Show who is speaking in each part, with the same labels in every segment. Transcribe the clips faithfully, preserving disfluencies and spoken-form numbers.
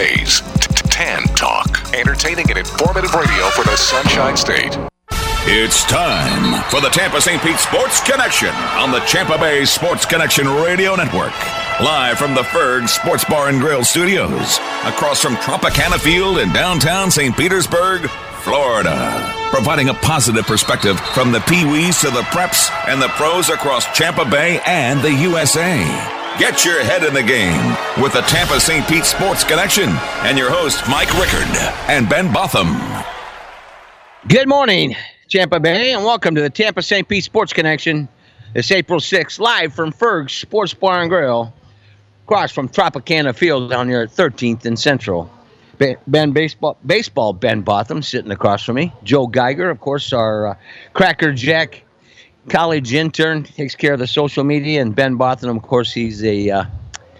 Speaker 1: Bay's Tan Talk. Entertaining and informative radio for the Sunshine State.
Speaker 2: It's time for the Tampa Saint Pete Sports Connection on the Tampa Bay Sports Connection Radio Network. Live from the Ferg Sports Bar and Grill Studios, across from Tropicana Field in downtown Saint Petersburg, Florida. Providing a positive perspective from the Pee-wees to the preps and the pros across Tampa Bay and the U S A. Get your head in the game with the Tampa Saint Pete Sports Connection and your hosts Mike Rickard and Ben Botham.
Speaker 3: Good morning, Tampa Bay, and welcome to the Tampa Saint Pete Sports Connection. It's April sixth, live from Ferg's Sports Bar and Grill, across from Tropicana Field down here at thirteenth and Central. Ben baseball, baseball Ben Botham sitting across from me. Joe Geiger, of course, our uh, Cracker Jack college intern, takes care of the social media. And Ben Botham, of course, he's a uh,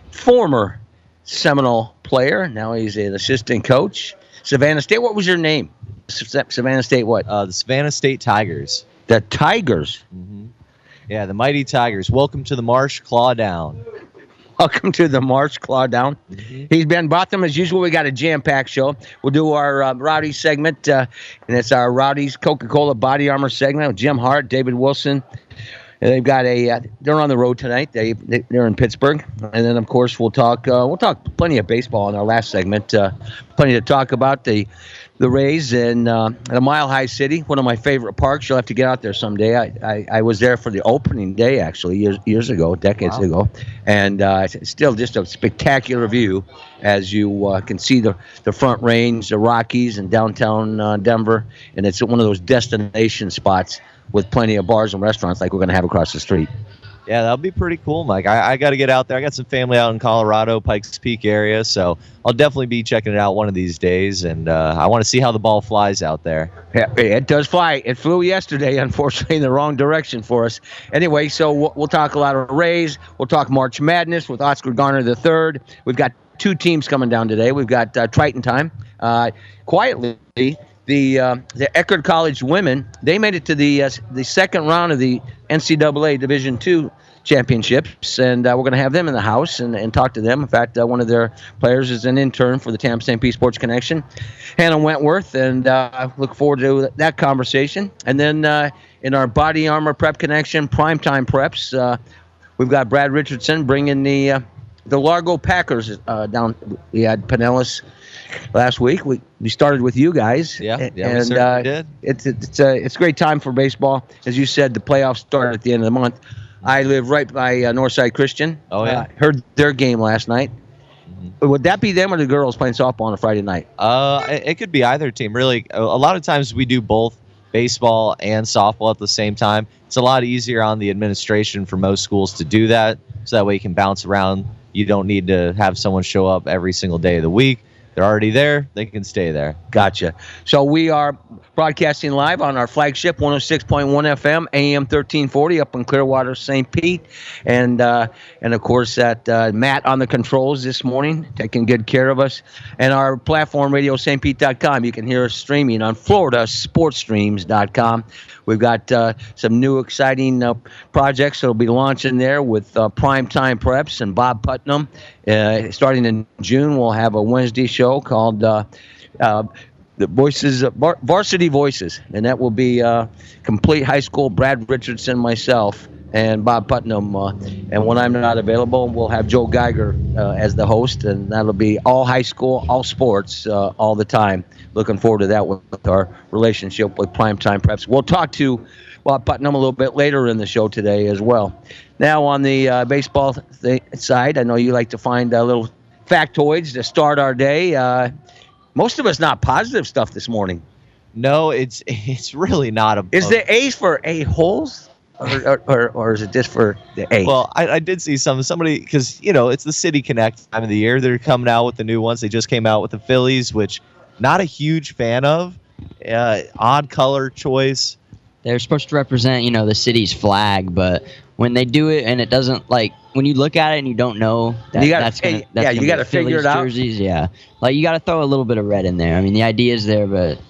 Speaker 3: former Seminole player. Now he's an assistant coach. Savannah State, what was your name? Savannah State what?
Speaker 4: Uh, the Savannah State Tigers.
Speaker 3: The Tigers?
Speaker 4: Mm-hmm. Yeah, the mighty Tigers. Welcome to the Marsh Claw Down.
Speaker 3: Welcome to the March Claw Down. Mm-hmm. He's Ben Botham. As usual, we got a jam-packed show. We'll do our uh, Rowdy segment, uh, and it's our Rowdy's Coca-Cola Body Armor segment with Jim Hart, David Wilson. And they've got a. Uh, they're on the road tonight. They they're in Pittsburgh, and then of course we'll talk. Uh, we'll talk plenty of baseball in our last segment. Uh, plenty to talk about. The the Rays in uh, a Mile High City, one of my favorite parks. You'll have to get out there someday. I, I, I was there for the opening day, actually, years years ago, decades wow. ago. And uh, it's still just a spectacular view as you uh, can see the, the Front Range, the Rockies, and downtown uh, Denver. And it's one of those destination spots with plenty of bars and restaurants like we're going to have across the street.
Speaker 4: Yeah, that'll be pretty cool, Mike. I, I got to get out there. I got some family out in Colorado, Pikes Peak area, so I'll definitely be checking it out one of these days, and uh, I want to see how the ball flies out there.
Speaker 3: Yeah, it does fly. It flew yesterday, unfortunately, in the wrong direction for us. Anyway, so we'll, we'll talk a lot of Rays. We'll talk March Madness with Oscar Garner the third. We've got two teams coming down today. We've got uh, Triton time. Uh, quietly, the uh, the Eckerd College women, they made it to the uh, the second round of the N C double A Division two championships, and uh, we're going to have them in the house and, and talk to them. In fact, uh, one of their players is an intern for the Tampa Saint Pete Sports Connection, Hannah Wentworth, and uh, I look forward to that conversation. And then uh, in our Body Armor Prep Connection, Primetime Preps, uh, we've got Brad Richardson bringing the uh, the Largo Packers uh, down. We had Pinellas last week. We we started with you guys.
Speaker 4: Yeah,
Speaker 3: and,
Speaker 4: yeah, we certainly
Speaker 3: uh,
Speaker 4: did.
Speaker 3: It's it's a it's a great time for baseball. As you said, the playoffs start at the end of the month. I live right by uh, Northside Christian.
Speaker 4: Oh yeah,
Speaker 3: uh, heard their game last night. Mm-hmm. Would that be them or the girls playing softball on a Friday night?
Speaker 4: Uh, it, it could be either team. Really, a, a lot of times we do both baseball and softball at the same time. It's a lot easier on the administration for most schools to do that, so that way you can bounce around. You don't need to have someone show up every single day of the week. They're already there. They can stay there.
Speaker 3: Gotcha. So we are broadcasting live on our flagship one oh six point one F M, A M thirteen forty up in Clearwater, Saint Pete. And, uh, and of course, that uh, Matt on the controls this morning, taking good care of us. And our platform, radio st pete dot com. You can hear us streaming on florida sports streams dot com. We've got uh, some new exciting uh, projects that will be launching there with uh, Primetime Preps and Bob Putnam. Uh, starting in June, we'll have a Wednesday show called uh, uh, the Voices, uh, Var- Varsity Voices, and that will be uh, complete high school. Brad Richardson, myself, and Bob Putnam. Uh, and when I'm not available, we'll have Joe Geiger uh, as the host, and that'll be all high school, all sports, uh, all the time. Looking forward to that with, with our relationship with Primetime Preps. We'll talk to Bob Putnam a little bit later in the show today as well. Now on the uh, baseball th- side, I know you like to find uh, little factoids to start our day. Uh, most of us not positive stuff this morning.
Speaker 4: No, it's it's really not a.
Speaker 3: Is the A for a-holes? Or, or, or, or is it just for the A?
Speaker 4: Well, I, I did see some somebody because you know it's the City Connect time of the year. They're coming out with the new ones. They just came out with the Phillies, which not a huge fan of. Uh, odd color choice.
Speaker 5: They're supposed to represent, you know, the city's flag, but when they do it and it doesn't, like, when you look at it and you don't know that
Speaker 3: you gotta,
Speaker 5: that's going
Speaker 3: hey, yeah, you got to figure it out.
Speaker 5: Jerseys, yeah, like you got to throw a little bit of red in there. I mean, the idea is there, but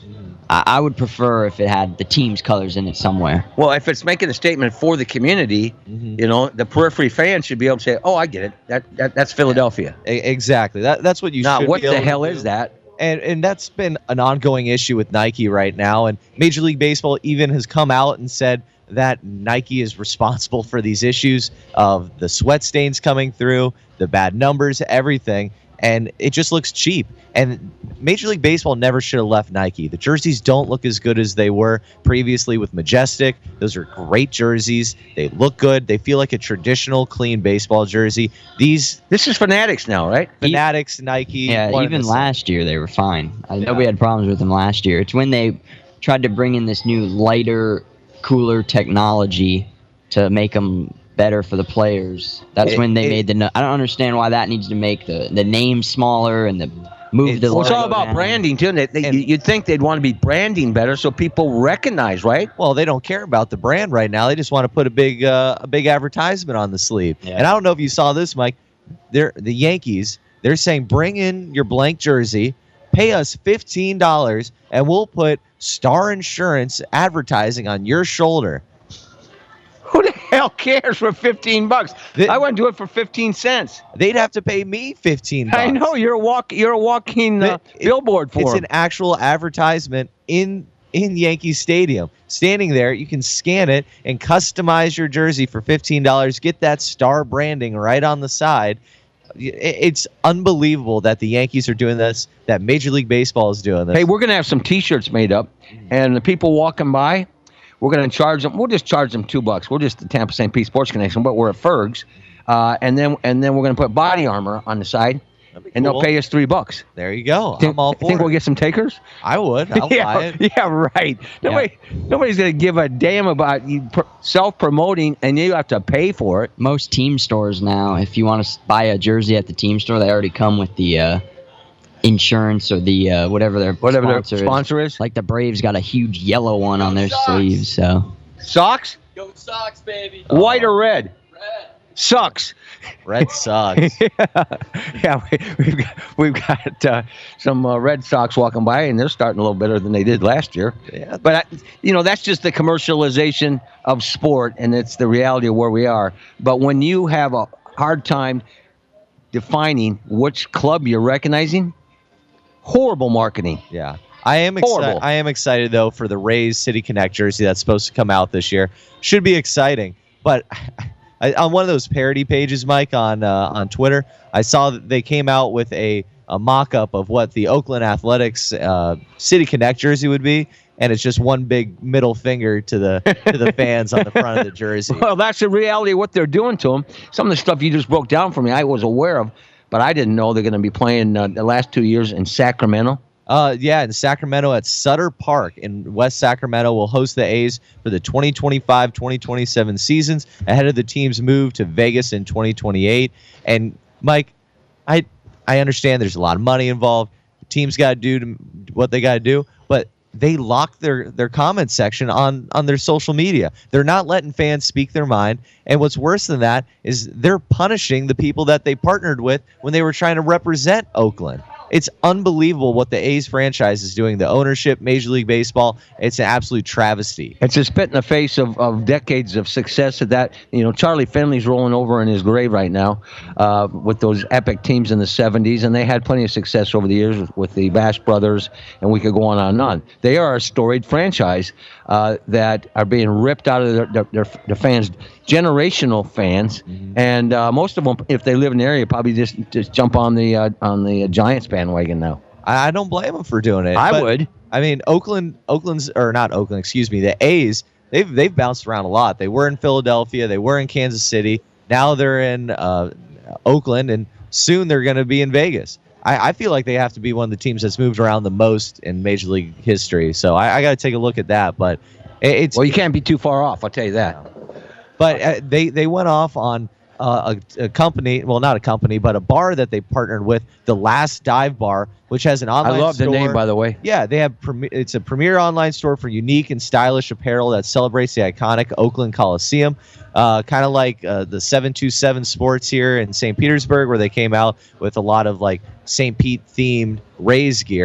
Speaker 5: I, I would prefer if it had the team's colors in it somewhere.
Speaker 3: Well, if it's making a statement for the community,
Speaker 4: Mm-hmm.
Speaker 3: you know, the periphery fan should be able to say, "Oh, I get it. That, that that's Philadelphia."
Speaker 4: E- exactly. That that's what you
Speaker 3: Now,
Speaker 4: should
Speaker 3: what
Speaker 4: be
Speaker 3: the
Speaker 4: able to
Speaker 3: hell
Speaker 4: do.
Speaker 3: is that?
Speaker 4: And and that's been an ongoing issue with Nike right now. And Major League Baseball even has come out and said that Nike is responsible for these issues of the sweat stains coming through, the bad numbers, everything. And it just looks cheap. And Major League Baseball never should have left Nike. The jerseys don't look as good as they were previously with Majestic. Those are great jerseys. They look good. They feel like a traditional, clean baseball jersey. These
Speaker 3: This is Fanatics now, right?
Speaker 4: Fanatics, Nike.
Speaker 5: Yeah,
Speaker 4: one and
Speaker 5: even
Speaker 4: the same.
Speaker 5: last year they were fine. I know we had problems with them last year. It's when they tried to bring in this new lighter, cooler technology to make them better for the players. That's
Speaker 4: It-
Speaker 5: when they
Speaker 4: it-
Speaker 5: made the. no- I don't understand why that needs to make the the name smaller and the move
Speaker 4: It's-
Speaker 5: the.
Speaker 3: Well, it's all
Speaker 5: logo
Speaker 3: about
Speaker 5: down.
Speaker 3: branding too. They, they,
Speaker 4: And-
Speaker 3: you'd think they'd want to be branding better so people recognize, right?
Speaker 4: Well, they don't care about the brand right now. They just want to put a big uh, a big advertisement on the sleeve.
Speaker 5: Yeah.
Speaker 4: And I don't know if you saw this, Mike. They're the Yankees. They're saying bring in your blank jersey, pay us fifteen dollars, and we'll put Star Insurance advertising on your shoulder.
Speaker 3: Who the hell cares for fifteen bucks?
Speaker 4: The-
Speaker 3: I wouldn't do it for fifteen cents.
Speaker 4: They'd have to pay me fifteen bucks.
Speaker 3: I know you're a walk. You're a walking uh,
Speaker 4: It-
Speaker 3: billboard for
Speaker 4: It's
Speaker 3: 'em.
Speaker 4: an actual advertisement in in Yankee Stadium. Standing there, you can scan it and customize your jersey for fifteen dollars. Get that Star branding right on the side. I- It's unbelievable that the Yankees are doing this, that Major League Baseball is doing this.
Speaker 3: Hey, we're gonna have some T-shirts made up, and the people walking by, we're gonna charge them. We'll just charge them two bucks. We're just the Tampa Saint Pete Sports Connection, but we're at Ferg's, uh, and then and then we're gonna put body armor on the side,
Speaker 4: That'd be
Speaker 3: and
Speaker 4: cool.
Speaker 3: they'll pay us three bucks.
Speaker 4: There you go.
Speaker 3: Think,
Speaker 4: I'm all for
Speaker 3: think
Speaker 4: it.
Speaker 3: we'll get some takers?
Speaker 4: I would. I'll buy
Speaker 3: yeah,
Speaker 4: it.
Speaker 3: yeah, right. Nobody, nobody's gonna give a damn about you pr- self-promoting, and you have to pay for it.
Speaker 5: Most team stores now, if you want to buy a jersey at the team store, they already come with the uh, insurance or the uh, whatever their
Speaker 3: Whatever
Speaker 5: sponsor
Speaker 3: their
Speaker 5: is.
Speaker 3: sponsor is.
Speaker 5: Like the Braves got a huge yellow one on their sleeves, so.
Speaker 3: Socks,
Speaker 6: Go Sox, baby.
Speaker 3: white or red?
Speaker 6: Red.
Speaker 3: Sucks.
Speaker 4: Red Sox.
Speaker 3: yeah, we, we've got, we've got uh, some uh, Red Sox walking by, and they're starting a little better than they did last year.
Speaker 4: Yeah.
Speaker 3: But, I, you know, that's just the commercialization of sport, and it's the reality of where we are. But when you have a hard time defining which club you're recognizing, horrible marketing.
Speaker 4: Yeah. I am excited.
Speaker 3: Horrible.
Speaker 4: I am excited though for the Rays City Connect jersey that's supposed to come out this year. Should be exciting. But I, on one of those parody pages, Mike, on uh, on Twitter, I saw that they came out with a, a mock-up of what the Oakland Athletics uh, City Connect jersey would be, and it's just one big middle finger to the to the fans on the front of the jersey.
Speaker 3: Well, that's the reality of what they're doing to them. Some of the stuff you just broke down for me, I was aware of, but I didn't know they're going to be playing uh, the last two years in Sacramento.
Speaker 4: Uh, yeah, in Sacramento at Sutter Park in West Sacramento will host the A's for the twenty twenty-five twenty twenty-seven seasons ahead of the team's move to Vegas in twenty twenty-eight. And Mike, I I understand there's a lot of money involved. The team's got to do to- what they got to do, but they lock their their comment section on on their social media. They're not letting fans speak their mind. And what's worse than that is they're punishing the people that they partnered with when they were trying to represent Oakland. It's unbelievable what the A's franchise is doing. The ownership, Major League Baseball, it's an absolute travesty.
Speaker 3: It's a spit in the face of, of decades of success at that. You know, Charlie Finley's rolling over in his grave right now uh, with those epic teams in the seventies, and they had plenty of success over the years with, with the Bash brothers, and we could go on and on. They are a storied franchise uh, that are being ripped out of their, their, their, their fans, generational fans,
Speaker 4: Mm-hmm.
Speaker 3: and uh, most of them, if they live in the area, probably just, just jump on the uh, on the uh, Giants bandwagon now.
Speaker 4: I, I don't blame them for doing it.
Speaker 3: I
Speaker 4: but,
Speaker 3: would.
Speaker 4: I mean, Oakland, Oakland's or not Oakland, excuse me, the A's. They've they've bounced around a lot. They were in Philadelphia. They were in Kansas City. Now they're in uh, Oakland, and soon they're going to be in Vegas. I, I feel like they have to be one of the teams that's moved around the most in Major League history. So I, I got to take a look at that. But it, it's
Speaker 3: Well, you can't be too far off. I'll tell you that.
Speaker 4: But uh, they they went off on uh, a, a company, well, not a company, but a bar that they partnered with, the Last Dive Bar, which has an
Speaker 3: I
Speaker 4: online
Speaker 3: love
Speaker 4: store.
Speaker 3: the name, by the way.
Speaker 4: Yeah, they have. Premi- it's a premier online store for unique and stylish apparel that celebrates the iconic Oakland Coliseum. Uh, kind of like uh, the seven two seven Sports here in Saint Petersburg, where they came out with a lot of like Saint Pete themed Rays gear.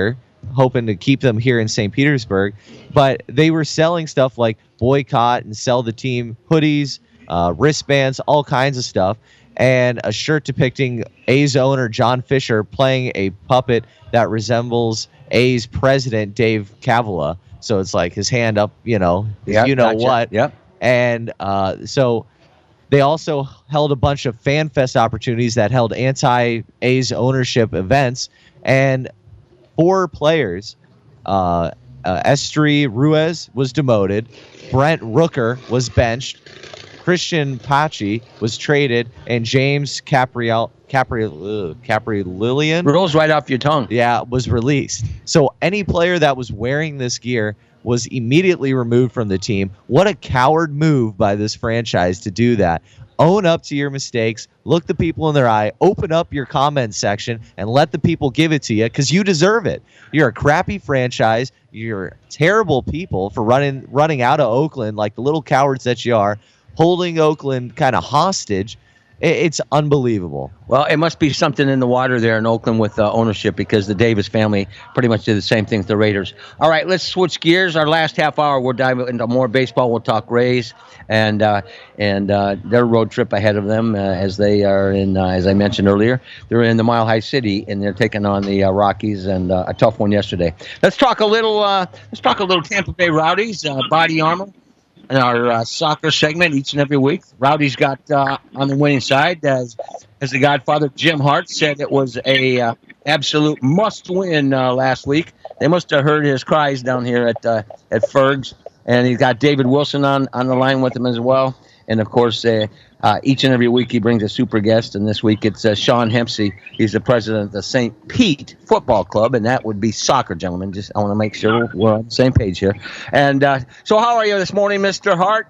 Speaker 4: hoping to keep them here in Saint Petersburg. But they were selling stuff like boycott and sell the team hoodies, uh, wristbands, all kinds of stuff, and a shirt depicting A's owner John Fisher playing a puppet that resembles A's president Dave Kavala. So it's like his hand up, you know,
Speaker 3: Yep,
Speaker 4: you know
Speaker 3: gotcha.
Speaker 4: what.
Speaker 3: Yep.
Speaker 4: And uh, so they also held a bunch of fan fest opportunities that held anti-A's ownership events. And four players, uh, uh, Estri Ruiz was demoted, Brent Rooker was benched, Christian Pachi was traded, and James Capriel, Capri, uh, Capri Lillian,
Speaker 3: Rolls right off your tongue.
Speaker 4: yeah, was released. So any player that was wearing this gear was immediately removed from the team. What a coward move by this franchise to do that. Own up to your mistakes, look the people in their eye, open up your comment section, and let the people give it to you because you deserve it. You're a crappy franchise. You're terrible people for running running out of Oakland like the little cowards that you are, holding Oakland kind of hostage. It's unbelievable.
Speaker 3: Well, it must be something in the water there in Oakland with uh, ownership because the Davis family pretty much did the same thing with the Raiders. All right, let's switch gears. Our last half hour, we'll dive into more baseball. We'll talk Rays and uh, and uh, their road trip ahead of them uh, as they are in, uh, as I mentioned earlier, they're in the Mile High City and they're taking on the uh, Rockies and uh, a tough one yesterday. Let's talk a little. Uh, let's talk a little Tampa Bay Rowdies, uh, Body Armor. In our uh, soccer segment each and every week. Rowdy's got uh, on the winning side. As as the Godfather Jim Hart said, it was a uh, absolute must-win uh, last week. They must have heard his cries down here at uh, at Ferg's. And he's got David Wilson on, on the line with him as well. And, of course, uh, uh, each and every week he brings a super guest. And this week it's uh, Sean Hempsey. He's the president of the Saint Pete Football Club, and that would be soccer, gentlemen. Just I want to make sure we're on the same page here. And uh, so how are you this morning, Mister Hart?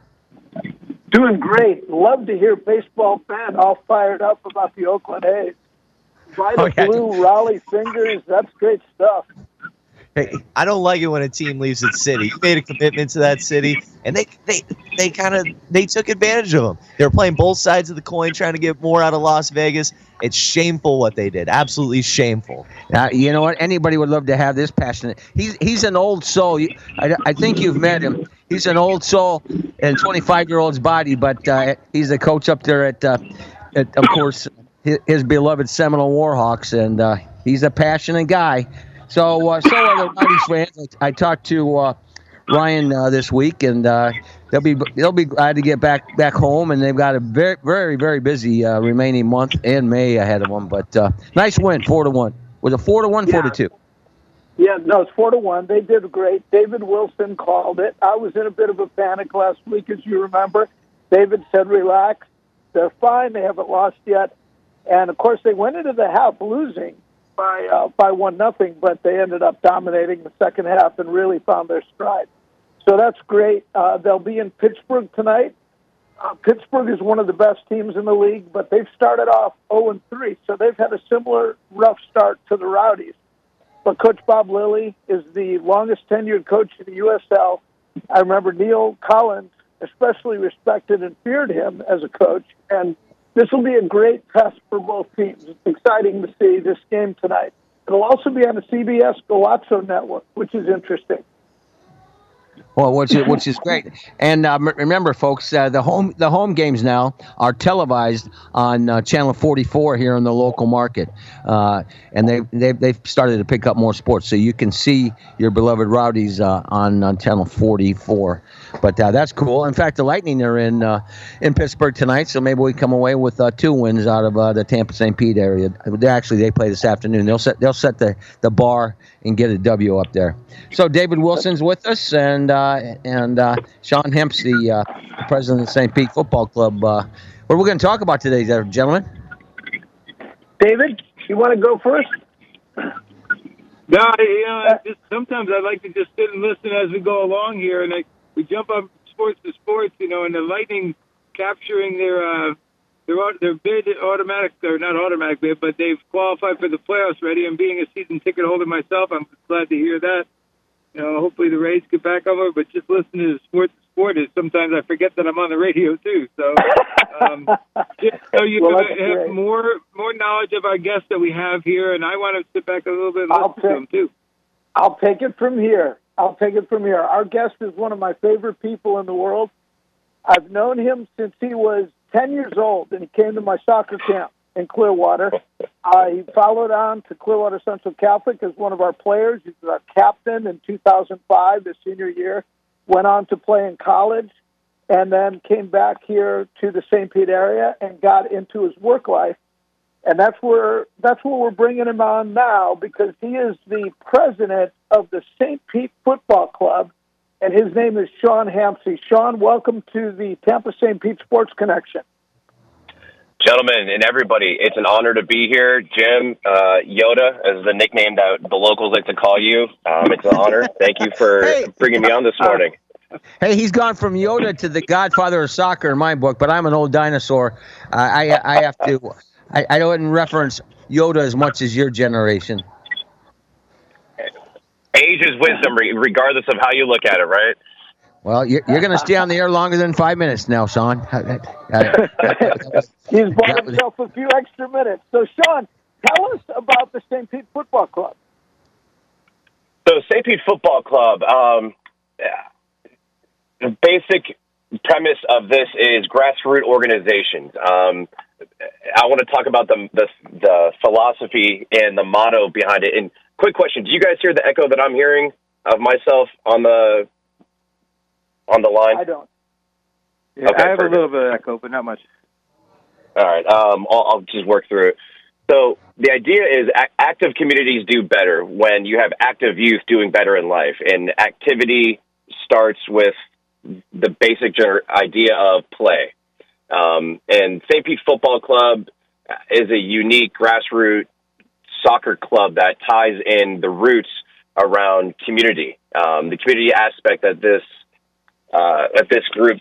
Speaker 6: Doing great. Love to hear baseball fan all fired up about the Oakland A's. Vita
Speaker 3: Oh, yeah.
Speaker 6: Blue, Raleigh Fingers, that's great stuff.
Speaker 4: Hey, I don't like it when a team leaves its city. You made a commitment to that city, and they they they kind of they took advantage of them. They were playing both sides of the coin, trying to get more out of Las Vegas. It's shameful what they did. Absolutely shameful.
Speaker 3: Uh, you know what? Anybody would love to have this passionate. He's he's an old soul. You- I, I think you've met him. He's an old soul in twenty-five-year-old's body, but uh, he's a coach up there at, uh, at of course, his, his beloved Seminole Warhawks, and uh, he's a passionate guy. So, uh, so are the Rowdies fans. I, I talked to uh, Ryan uh, this week, and uh, they'll be they'll be glad to get back back home. And they've got a very very very busy uh, remaining month and May ahead of them. But uh, nice win, four to one. Was it four to one, four to two?
Speaker 6: Yeah, no, it's four to one. They did great. David Wilson called it. I was in a bit of a panic last week, as you remember. David said, relax. They're fine. They haven't lost yet. And, of course, they went into the half losing by uh, by one nothing, but they ended up dominating the second half and really found their stride. So that's great. Uh, they'll be in Pittsburgh tonight. Uh, Pittsburgh is one of the best teams in the league, but they've started off oh and three, so they've had a similar rough start to the Rowdies. But Coach Bob Lilly is the longest tenured coach in the U S L. I remember Neil Collins especially respected and feared him as a coach, and this will be a great test for both teams. It's exciting to see this game tonight. It'll also be on the C B S Golazo network, which is interesting.
Speaker 3: Well, which is, which is great. And uh, m- remember, folks, uh, the home the home games now are televised on uh, Channel forty-four here in the local market, uh, and they they they've started to pick up more sports, so you can see your beloved Rowdies uh, on, on Channel forty-four. But uh, that's cool. In fact, the Lightning are in uh, in Pittsburgh tonight, so maybe we come away with uh, two wins out of uh, the Tampa Saint Pete area. They actually they play this afternoon. They'll set they'll set the, the bar and get a W up there. So David Wilson's with us, and uh, and uh, Sean Hempsey, uh, the president of the Saint Pete Football Club. Uh, what are we going to talk about today, gentlemen?
Speaker 6: David, you want to go first?
Speaker 7: No, you know, I just sometimes I like to just sit and listen as we go along here, and I, we jump up sports to sports, you know, and the Lightning capturing their uh, their their bid automatic or not automatic bid, but they've qualified for the playoffs already. And being a season ticket holder myself, I'm glad to hear that. You know, hopefully the Rays get back over, but just listening to sports to sport is sometimes I forget that I'm on the radio too. So, um, just so you
Speaker 6: Well,
Speaker 7: can
Speaker 6: that's
Speaker 7: have
Speaker 6: great.
Speaker 7: more more knowledge of our guests that we have here, and I want to sit back a little bit and
Speaker 6: I'll
Speaker 7: listen to
Speaker 6: take-
Speaker 7: them too.
Speaker 6: I'll take it from here. I'll take it from here. Our guest is one of my favorite people in the world. I've known him since he was ten years old, and he came to my soccer camp in Clearwater. Uh, he followed on to Clearwater Central Catholic as one of our players. He was our captain in two thousand five, his senior year. Went on to play in college, and then came back here to the Saint Pete area and got into his work life. And that's where that's where we're bringing him on now, because he is the president of the Saint Pete Football Club, and his name is Sean Hampsey. Sean, welcome to the Tampa Saint Pete Sports Connection.
Speaker 8: Gentlemen and everybody, it's an honor to be here. Jim, uh, Yoda, as the nickname that the locals like to call you. Um, it's an honor. Thank you for
Speaker 3: Hey.
Speaker 8: bringing me on this morning.
Speaker 3: Hey, he's gone from Yoda to the godfather of soccer in my book, but I'm an old dinosaur. Uh, I I have to. I, I don't reference Yoda as much as your generation.
Speaker 8: Age is wisdom, re- regardless of how you look at it, right?
Speaker 3: Well, you're, you're going to stay on the air longer than five minutes now, Sean. Uh,
Speaker 6: He's bought himself a few extra minutes. So, Sean, tell us about the Saint Pete Football Club.
Speaker 8: So, Saint Pete Football Club, um, the basic premise of this is grassroots organizations. Um, I want to talk about the, the the philosophy and the motto behind it. And quick question: do you guys hear the echo that I'm hearing of myself on the on the line?
Speaker 6: I don't.
Speaker 7: Yeah,
Speaker 8: Okay,
Speaker 7: I have
Speaker 8: perfect.
Speaker 7: a little bit of echo, but not much.
Speaker 8: All right, um, I'll, I'll just work through it. So the idea is a- active communities do better when you have active youth doing better in life, and activity starts with the basic gener- idea of play. Um, and Saint Pete Football Club is a unique grassroots soccer club that ties in the roots around community. Um, the community aspect that this uh, that this group.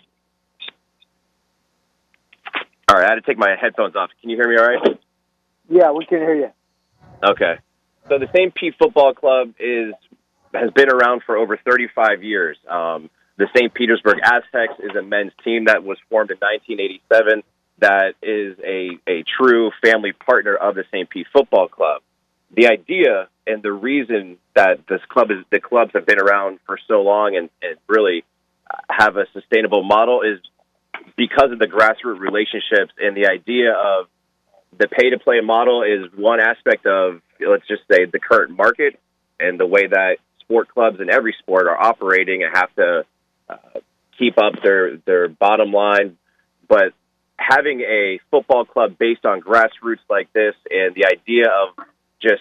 Speaker 8: All right, I had to take my headphones off. Can you hear me all right?
Speaker 6: Yeah, we can hear you.
Speaker 8: Okay. So the Saint Pete Football Club is has been around for over thirty-five years. Um, the Saint Petersburg Aztecs is a men's team that was formed in nineteen eighty-seven that is a, a true family partner of the Saint Pete Football Club. The idea and the reason that this club is the clubs have been around for so long and, and really have a sustainable model is because of the grassroots relationships, and the idea of the pay-to-play model is one aspect of, let's just say, the current market and the way that sport clubs in every sport are operating and have to uh, keep up their, their bottom line. But having a football club based on grassroots like this and the idea of just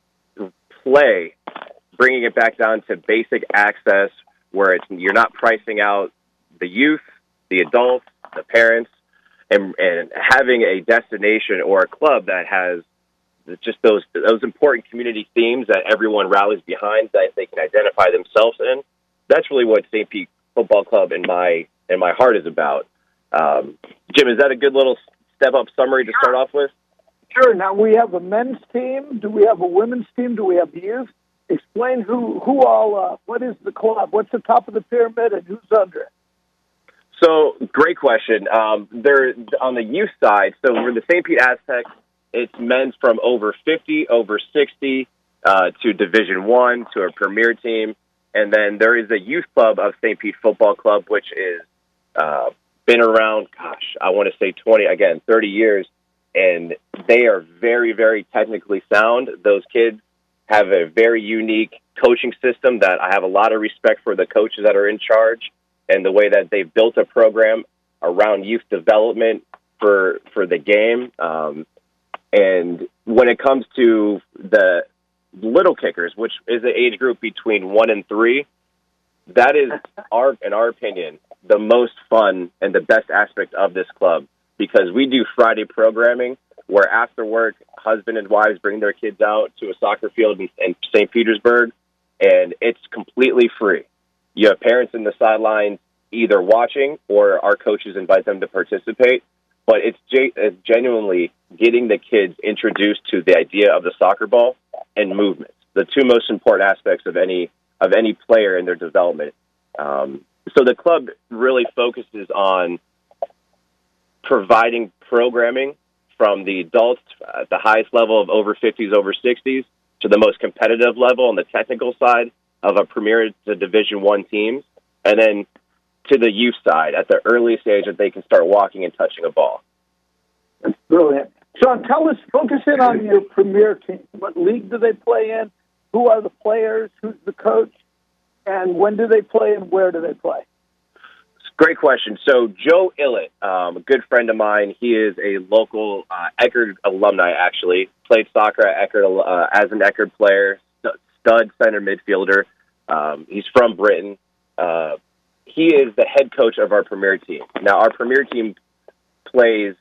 Speaker 8: play, bringing it back down to basic access where it's you're not pricing out the youth, the adults, the parents, and, and having a destination or a club that has just those those important community themes that everyone rallies behind, that they can identify themselves in. That's really what Saint Pete Football Club in my in my heart is about. Um, Jim, is that a good little step-up summary to start off with?
Speaker 6: Sure. Now, we have a men's team. Do we have a women's team? Do we have youth? Explain who, who all, uh, what is the club? What's the top of the pyramid and who's under it?
Speaker 8: So, great question. Um, they're on the youth side. So, we're the Saint Pete Aztecs. It's men's from over fifty, over sixty, uh, to Division One, to a premier team. And then there is a youth club of Saint Pete Football Club, which is uh, been around, gosh, I want to say twenty, again, thirty years. And they are very, very technically sound. Those kids have a very unique coaching system that I have a lot of respect for the coaches that are in charge and the way that they've built a program around youth development for for the game. Um, and when it comes to the little kickers, which is the age group between one and three, that is, our in our opinion, the most fun and the best aspect of this club, because we do Friday programming where after work, husband and wives bring their kids out to a soccer field in, in Saint Petersburg, and it's completely free. You have parents in the sidelines either watching or our coaches invite them to participate. But it's, ge- it's genuinely getting the kids introduced to the idea of the soccer ball and movement, the two most important aspects of any of any player in their development. Um, so the club really focuses on providing programming from the adults at the highest level of over fifties, over sixties, to the most competitive level on the technical side of a Premier to Division One teams, and then to the youth side at the earliest age that they can start walking and touching a ball.
Speaker 6: That's brilliant. Sean, tell us, focus in on your Premier team. What league do they play in? Who are the players? Who's the coach? And when do they play and where do they play?
Speaker 8: Great question. So Joe Illett, um, a good friend of mine, he is a local uh, Eckerd alumni, actually. Played soccer at Eckerd uh, as an Eckerd player, stud center midfielder. Um, he's from Britain. Uh, he is the head coach of our Premier team. Now, our Premier team plays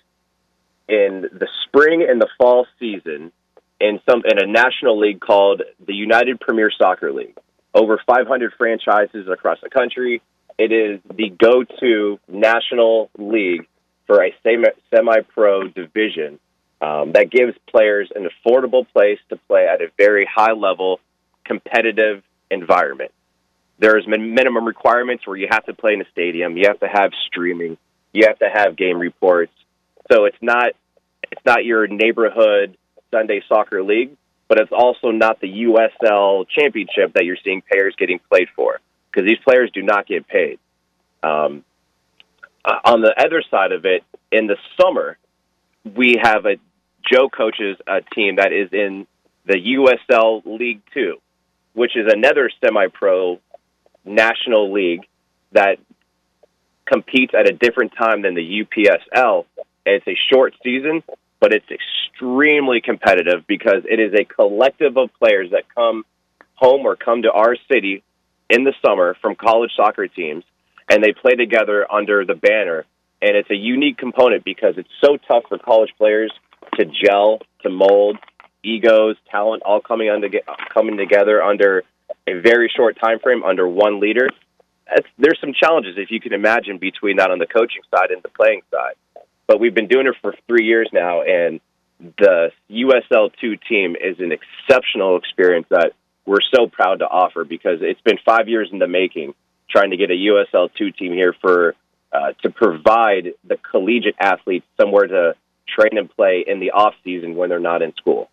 Speaker 8: in the spring and the fall season in some in a national league called the United Premier Soccer League. Over five hundred franchises across the country. It is the go-to national league for a semi-pro division um, that gives players an affordable place to play at a very high-level, competitive environment. There's minimum requirements where you have to play in a stadium, you have to have streaming, you have to have game reports. So it's not it's not your neighborhood Sunday soccer league, but it's also not the U S L championship that you're seeing players getting played for, because these players do not get paid. Um, uh, on the other side of it, in the summer, we have a Joe coaches a team that is in the U S L League Two, which is another semi-pro national league that competes at a different time than the U P S L. And it's a short season, but it's extremely competitive because it is a collective of players that come home or come to our city in the summer from college soccer teams, and they play together under the banner. And it's a unique component because it's so tough for college players to gel, to mold, egos, talent, all coming under, coming together under a very short time frame under one leader. That's, there's some challenges, if you can imagine, between that on the coaching side and the playing side. But we've been doing it for three years now, and the U S L two team is an exceptional experience that we're so proud to offer, because it's been five years in the making trying to get a U S L two team here for uh, to provide the collegiate athletes somewhere to train and play in the off season when they're not in school.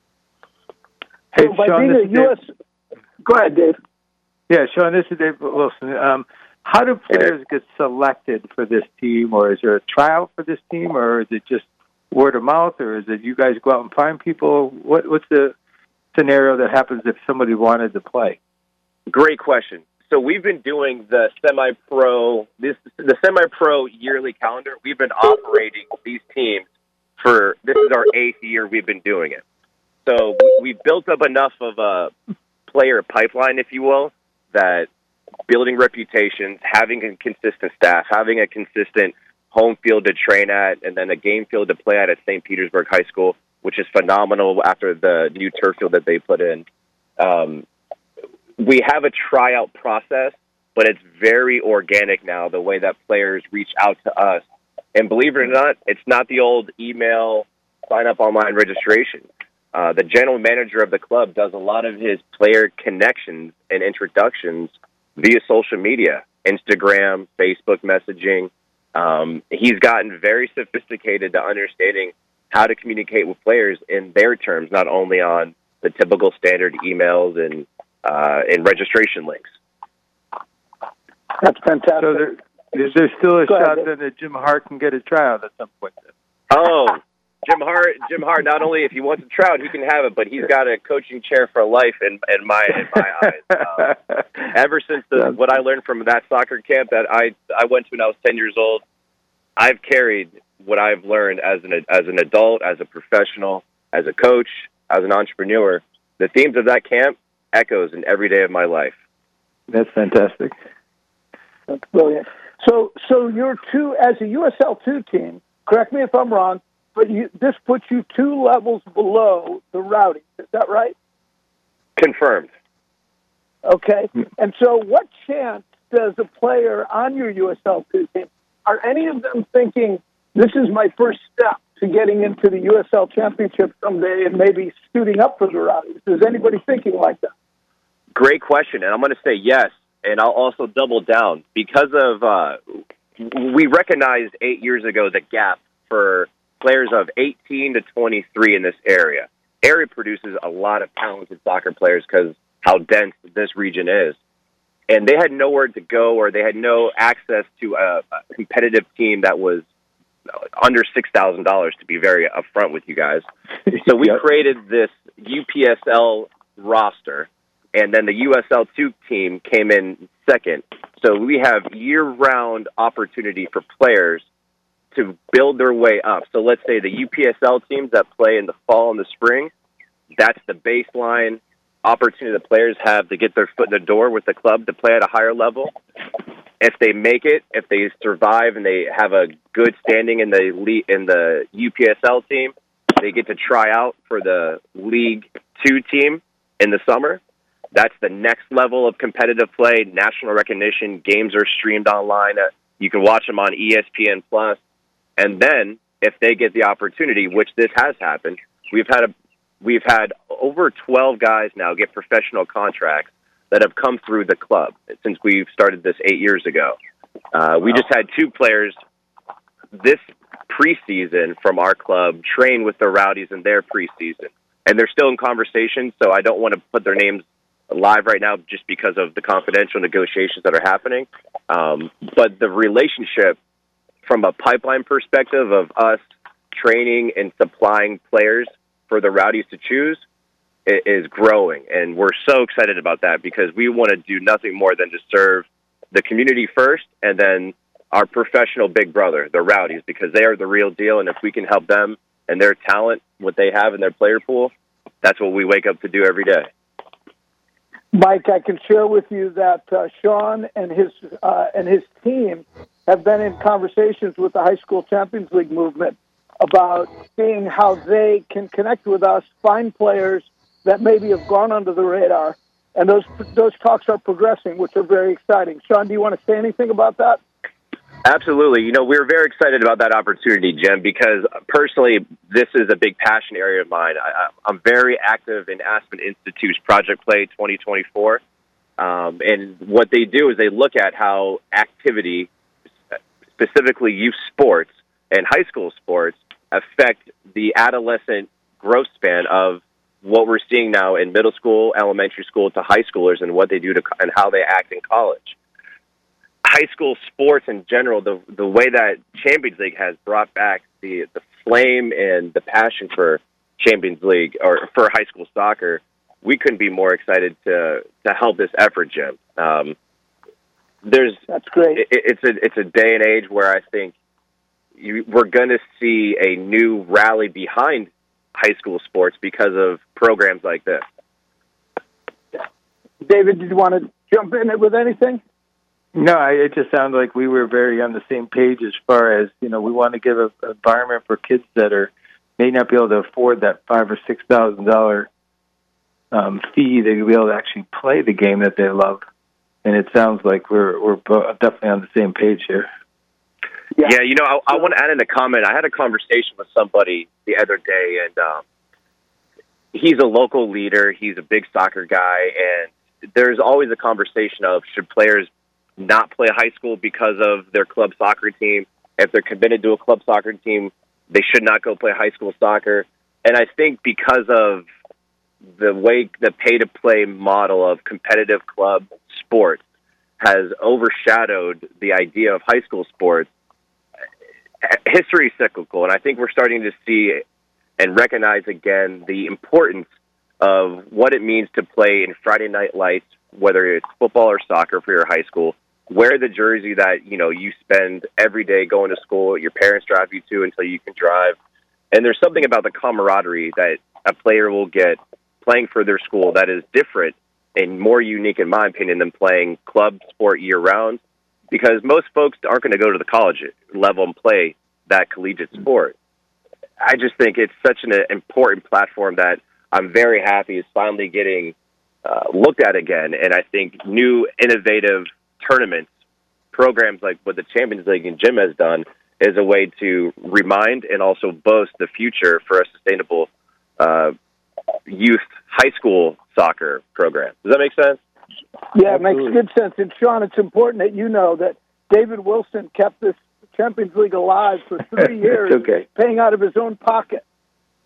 Speaker 7: Hey,
Speaker 6: so
Speaker 7: Sean, this is
Speaker 6: U S Go ahead, Dave.
Speaker 7: Yeah, Sean, this is Dave Wilson. Um, how do players get selected for this team, or is there a trial for this team, or is it just word of mouth, or is it you guys go out and find people? What, what's the scenario that happens if somebody wanted to play?
Speaker 8: Great question. So we've been doing the semi-pro, this the semi-pro yearly calendar. We've been operating these teams for, this is our eighth year we've been doing it. So we've built up enough of a player pipeline, if you will, that building reputations, having a consistent staff, having a consistent home field to train at, and then a game field to play at at Saint Petersburg High School, which is phenomenal after the new turf field that they put in. Um, we have a tryout process, but it's very organic now, the way that players reach out to us. And believe it or not, it's not the old email, sign up online registration. Uh, the general manager of the club does a lot of his player connections and introductions via social media, Instagram, Facebook messaging. Um, he's gotten very sophisticated to understanding how to communicate with players in their terms, not only on the typical standard emails and uh, and registration links.
Speaker 6: That's fantastic.
Speaker 7: So there, is there still a
Speaker 6: Go
Speaker 7: shot
Speaker 6: ahead.
Speaker 7: then that Jim Hart can get a tryout at some point? Then?
Speaker 8: Oh, Jim Hart! Jim Hart. Not only if he wants a tryout, he can have it, but he's got a coaching chair for life in, in my in my eyes. Uh, ever since the, what I learned from that soccer camp that I I went to when I was ten years old, I've carried what I've learned as an as an adult, as a professional, as a coach, as an entrepreneur. The themes of that camp echoes in every day of my life.
Speaker 7: That's fantastic.
Speaker 6: That's brilliant. So, so you're two as a U S L two team. Correct me if I'm wrong, but you, this puts you two levels below the Rowdies. Is that right?
Speaker 8: Confirmed.
Speaker 6: Okay. And so, what chance does a player on your U S L two team, are any of them thinking, this is my first step to getting into the U S L championship someday and maybe scooting up for the Rowdies? Is anybody thinking like that?
Speaker 8: Great question, and I'm going to say yes, and I'll also double down. Because of, uh, we recognized eight years ago the gap for players of eighteen to twenty-three in this area. area produces a lot of talented soccer players because how dense this region is. And they had nowhere to go, or they had no access to a, a competitive team that was under six thousand dollars, to be very upfront with you guys. So we yep. created this U P S L roster, and then the U S L two team came in second. So we have year-round opportunity for players to build their way up. So let's say the U P S L teams that play in the fall and the spring, that's the baseline opportunity the players have to get their foot in the door with the club to play at a higher level. If they make it, if they survive and they have a good standing in the le- in the U P S L team, they get to try out for the League Two team in the summer. That's the next level of competitive play, national recognition. Games are streamed online. You can watch them on E S P N Plus. And then, if they get the opportunity, which this has happened, we've had a we've had over twelve guys now get professional contracts that have come through the club since we've started this eight years ago. Uh, we just had two players this preseason from our club train with the Rowdies in their preseason. And they're still in conversation, so I don't want to put their names live right now just because of the confidential negotiations that are happening. Um, but the relationship from a pipeline perspective of us training and supplying players for the Rowdies to choose is growing, and we're so excited about that because we want to do nothing more than to serve the community first and then our professional big brother, the Rowdies, because they are the real deal, and if we can help them and their talent, what they have in their player pool, that's what we wake up to do every day.
Speaker 6: Mike, I can share with you that uh, Sean and his uh, and his team have been in conversations with the High School Champions League movement about seeing how they can connect with us, find players that maybe have gone under the radar, and those those talks are progressing, which are very exciting. Sean, do you want to say anything about that?
Speaker 8: Absolutely. You know, we're very excited about that opportunity, Jim, because personally, this is a big passion area of mine. I, I'm very active in Aspen Institute's Project Play twenty twenty-four, um, and what they do is they look at how activity, specifically youth sports and high school sports, affect the adolescent growth span of what we're seeing now in middle school, elementary school to high schoolers and what they do to and how they act in college. High school sports in general, the the way that Champions League has brought back the the flame and the passion for Champions League or for high school soccer, we couldn't be more excited to to help this effort, Jim. Um, there's
Speaker 6: that's great.
Speaker 8: It, it's a it's a day and age where I think you, we're going to see a new rally behind high school sports because of programs like this.
Speaker 6: David, did you want to jump in with anything?
Speaker 9: No, I, it just sounded like we were very on the same page as far as, you know, we want to give an environment for kids that are may not be able to afford that five or six thousand dollar um, fee to be able to actually play the game that they love. And it sounds like we're we're definitely on the same page here.
Speaker 8: Yeah, yeah you know, I, I want to add in a comment. I had a conversation with somebody the other day, and um, he's a local leader. He's a big soccer guy, and there's always a conversation of should players not play high school because of their club soccer team. If they're committed to a club soccer team, they should not go play high school soccer. And I think because of the way the pay-to-play model of competitive club sports has overshadowed the idea of high school sports, history is cyclical, and I think we're starting to see and recognize again the importance of what it means to play in Friday Night Lights, whether it's football or soccer for your high school. Wear the jersey that, you know, you spend every day going to school, your parents drive you to until you can drive. And there's something about the camaraderie that a player will get playing for their school that is different and more unique, in my opinion, than playing club sport year-round, because most folks aren't going to go to the college level and play that collegiate sport. I just think it's such an important platform that I'm very happy is finally getting uh, looked at again. And I think new, innovative tournaments, programs like what the Champions League and Jim has done, is a way to remind and also boast the future for a sustainable uh, youth high school soccer program. Does that make sense?
Speaker 6: Yeah, it makes good sense. And Sean, it's important that you know that David Wilson kept this Champions League alive for three years,
Speaker 9: okay.
Speaker 6: paying out of his own pocket.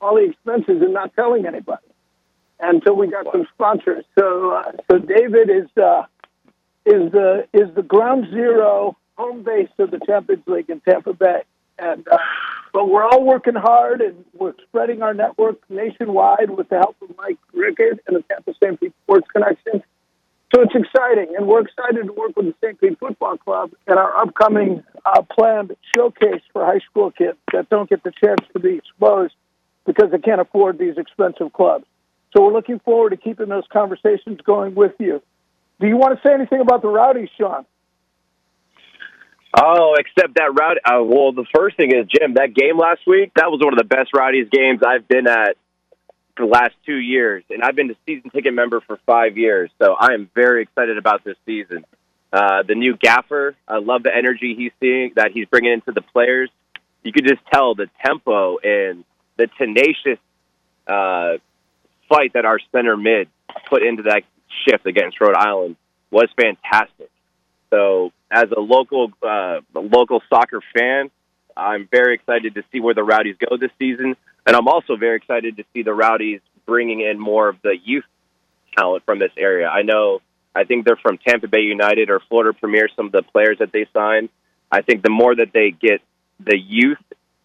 Speaker 6: all the expenses and not telling anybody until we got some sponsors. So, uh, so David is uh, is the is the ground zero home base of the Champions League in Tampa Bay, and uh, but we're all working hard and we're spreading our network nationwide with the help of Mike Rickard and the Tampa Saint Pete Sports Connection. So it's exciting, and we're excited to work with the Saint Pete Football Club and our upcoming uh, planned showcase for high school kids that don't get the chance to be exposed because they can't afford these expensive clubs. So we're looking forward to keeping those conversations going with you. Do you want to say anything about the Rowdies, Sean?
Speaker 8: Oh, except that Rowdy. Uh, well, the first thing is, Jim, that game last week, that was one of the best Rowdies games I've been at for the last two years, and I've been a season ticket member for five years, so I am very excited about this season. Uh, the new gaffer, I love the energy he's seeing, that he's bringing into the players. You could just tell the tempo and the tenacious uh, fight that our center mid put into that shift against Rhode Island was fantastic. So as a local uh, a local soccer fan, I'm very excited to see where the Rowdies go this season. And I'm also very excited to see the Rowdies bringing in more of the youth talent from this area. I know, I think they're from Tampa Bay United or Florida Premier, some of the players that they signed. I think the more that they get the youth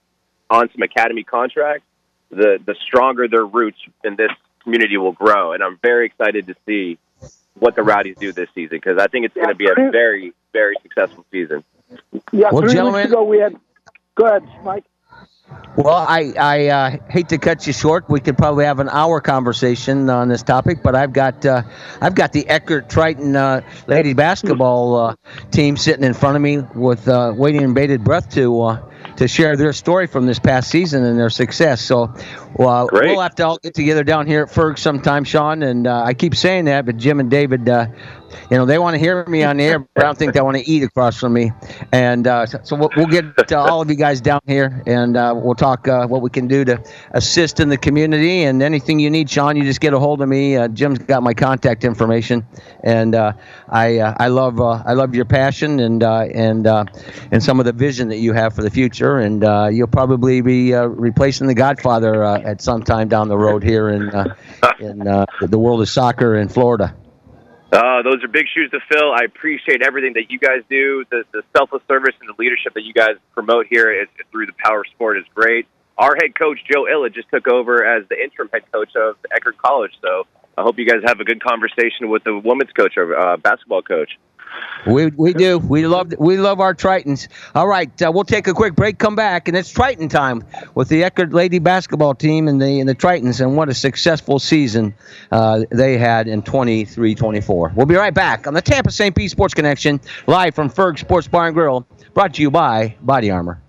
Speaker 8: on some academy contracts, the, the stronger their roots in this community will grow. And I'm very excited to see what the Rowdies do this season, because I think it's going to be a very, very successful season.
Speaker 6: Yeah,
Speaker 3: well,
Speaker 6: three
Speaker 3: gentlemen,
Speaker 6: weeks ago we had... Go ahead, Mike.
Speaker 3: Well, I, I uh, hate to cut you short. We could probably have an hour conversation on this topic, but I've got uh, I've got the Eckerd Triton uh, ladies basketball uh, team sitting in front of me with uh, waiting in bated breath to uh, to share their story from this past season and their success. So uh, we'll have to all get together down here at Ferg sometime, Sean. And uh, I keep saying that, but Jim and David, uh, you know, they want to hear me on the air, but I don't think they want to eat across from me. And uh, so we'll, we'll get uh, all of you guys down here, and uh, we'll talk uh, what we can do to assist in the community. And anything you need, Sean, you just get a hold of me. Uh, Jim's got my contact information, and uh, I uh, I love uh, I love your passion and uh, and uh, and some of the vision that you have for the future. And uh, you'll probably be uh, replacing the Godfather uh, at some time down the road here in uh, in uh, the world of soccer in Florida.
Speaker 8: Uh, those are big shoes to fill. I appreciate everything that you guys do. The, the selfless service and the leadership that you guys promote here is, through the Power Sport is great. Our head coach, Joe Illa, just took over as the interim head coach of Eckerd College. So I hope you guys have a good conversation with the women's coach or uh, basketball coach.
Speaker 3: We we do. We love we love our Tritons. All right, uh, we'll take a quick break, come back, and it's Triton time with the Eckerd Lady basketball team and the and the Tritons, and what a successful season uh, they had in twenty-three twenty-four. We'll be right back on the Tampa Saint Pete Sports Connection, live from Ferg Sports Bar and Grill, brought to you by Body Armor.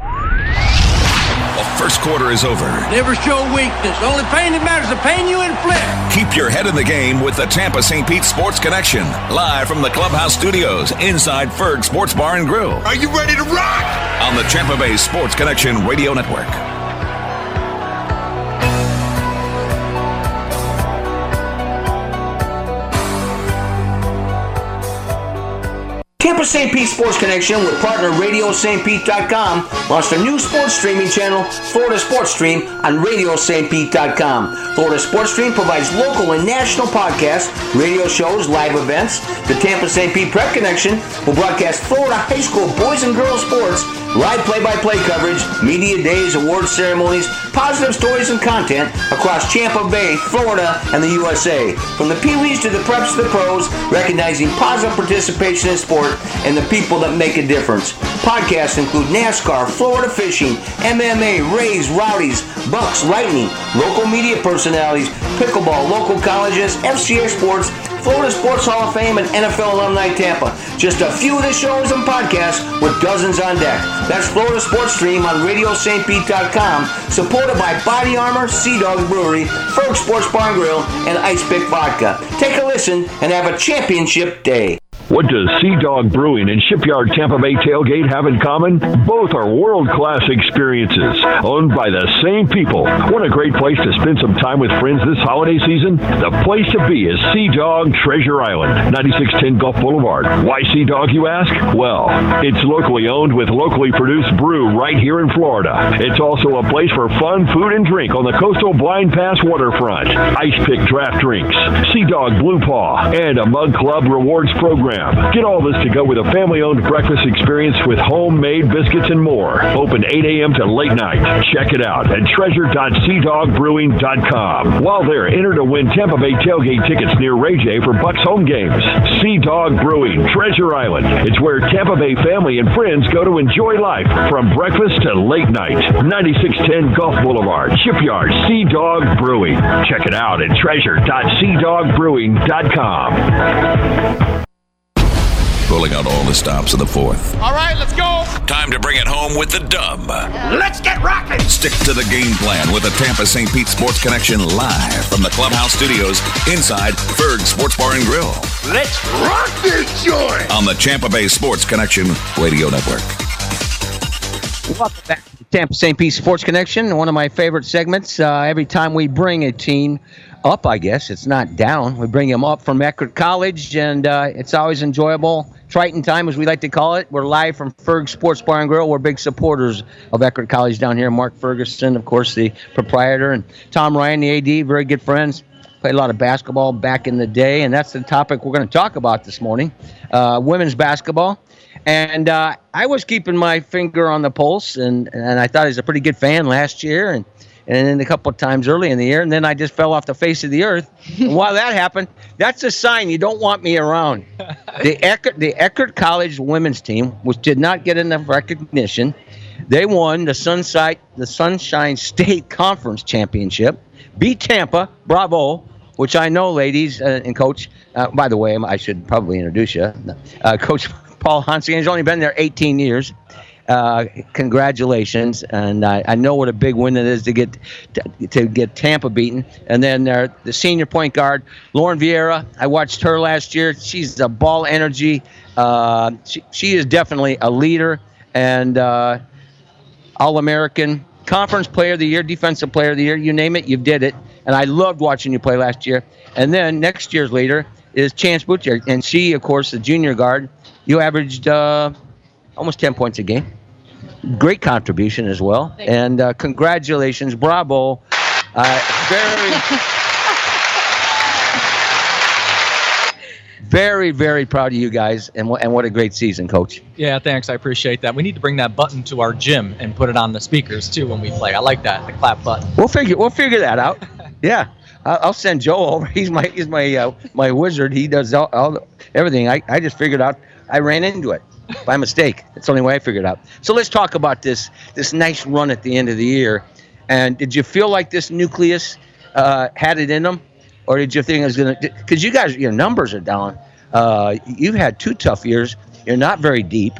Speaker 2: The first quarter is over.
Speaker 10: Never show weakness. The only pain that matters is the pain you inflict.
Speaker 2: Keep your head in the game with the Tampa Saint Pete Sports Connection, live from the Clubhouse Studios inside Ferg Sports Bar and Grill.
Speaker 10: Are you ready to rock?
Speaker 2: On the Tampa Bay Sports Connection Radio Network.
Speaker 3: Tampa Saint Pete Sports Connection with partner Radio Saint Pete dot com launched a new sports streaming channel, Florida Sports Stream, on Radio Saint Pete dot com. Florida Sports Stream provides local and national podcasts, radio shows, live events. The Tampa Saint Pete Prep Connection will broadcast Florida high school boys and girls sports, live play-by-play coverage, media days, award ceremonies, positive stories and content across Tampa Bay, Florida, and the U S A. From the Pee-wees to the preps to the pros, recognizing positive participation in sport and the people that make a difference. Podcasts include NASCAR, Florida fishing, M M A, Rays, Rowdies, Bucks, Lightning, local media personalities, pickleball, local colleges, F C A Sports, Florida Sports Hall of Fame, and N F L Alumni Tampa. Just a few of the shows and podcasts with dozens on deck. That's Florida Sports Stream on Radio Saint Pete dot com, supported by Body Armor, Sea Dog Brewery, Ferg Sports Bar and Grill, and Ice Pick Vodka. Take a listen and have a championship day.
Speaker 11: What does Sea Dog Brewing and Shipyard Tampa Bay Tailgate have in common? Both are world-class experiences, owned by the same people. Want a great place to spend some time with friends this holiday season? The place to be is Sea Dog Treasure Island, ninety-six ten Gulf Boulevard. Why Sea Dog, you ask? Well, it's locally owned with locally produced brew right here in Florida. It's also a place for fun food and drink on the coastal Blind Pass waterfront. Ice pick draft drinks, Sea Dog Blue Paw, and a Mug Club rewards program. Get all this to go with a family-owned breakfast experience with homemade biscuits and more. Open eight a.m. to late night. Check it out at treasure dot sea dog brewing dot com. While there, enter to win Tampa Bay tailgate tickets near Ray J for Bucks home games. Sea Dog Brewing, Treasure Island. It's where Tampa Bay family and friends go to enjoy life from breakfast to late night. ninety-six ten Gulf Boulevard, Shipyard, Sea Dog Brewing. Check it out at treasure dot sea dog brewing dot com.
Speaker 2: Pulling out all the stops of the fourth.
Speaker 12: All right, let's go.
Speaker 2: Time to bring it home with the dub.
Speaker 12: Let's get rocking.
Speaker 2: Stick to the game plan with the Tampa Saint Pete Sports Connection live from the Clubhouse Studios inside Ferg Sports Bar and Grill.
Speaker 12: Let's rock this joint
Speaker 2: on the Tampa Bay Sports Connection Radio Network.
Speaker 3: Welcome back to the Tampa Saint Pete Sports Connection, one of my favorite segments. Uh, every time we bring a team up, I guess, it's not down. We bring them up from Eckerd College, and uh, it's always enjoyable. Triton time, as we like to call it. We're live from Ferg Sports Bar and Grill. We're big supporters of Eckerd College down here. Mark Ferguson, of course, the proprietor, and Tom Ryan, the A D, very good friends. Played a lot of basketball back in the day, and that's the topic we're going to talk about this morning, uh, women's basketball. And uh, I was keeping my finger on the pulse, and, and I thought he was a pretty good fan last year, and and then a couple of times early in the year, and then I just fell off the face of the earth. And while that happened, that's a sign you don't want me around. The Eckerd, the Eckerd College women's team, which did not get enough recognition, they won the Sunshine, the Sunshine State Conference Championship, beat Tampa, bravo, which I know, ladies uh, and Coach, uh, by the way, I should probably introduce you, uh, Coach Paul Hansigan. He's only been there eighteen years. Uh, congratulations, and I, I know what a big win it is to get to, to get Tampa beaten. And then uh, the senior point guard, Lauren Vieira. I watched her last year. She's a ball energy. Uh, she, she is definitely a leader and uh, All-American, Conference Player of the Year, Defensive Player of the Year. You name it, you did it. And I loved watching you play last year. And then next year's leader is Chance Butcher, and she, of course, the junior guard. You averaged uh, almost ten points a game. Great contribution as well. And uh, congratulations. Bravo. Uh, very, very, very proud of you guys. And, w- and what a great season, Coach.
Speaker 13: Yeah, thanks. I appreciate that. We need to bring that button to our gym and put it on the speakers, too, when we play. I like that, the clap button.
Speaker 3: We'll figure, we'll figure that out. Yeah. I'll send Joe over. He's my he's my uh, my wizard. He does all, all everything. I, I just figured out. I ran into it by mistake. That's the only way I figured out. So let's talk about this this nice run at the end of the year. And did you feel like this nucleus uh, had it in them, or did you think it was gonna? Because you guys, your numbers are down. Uh, you've had two tough years. You're not very deep,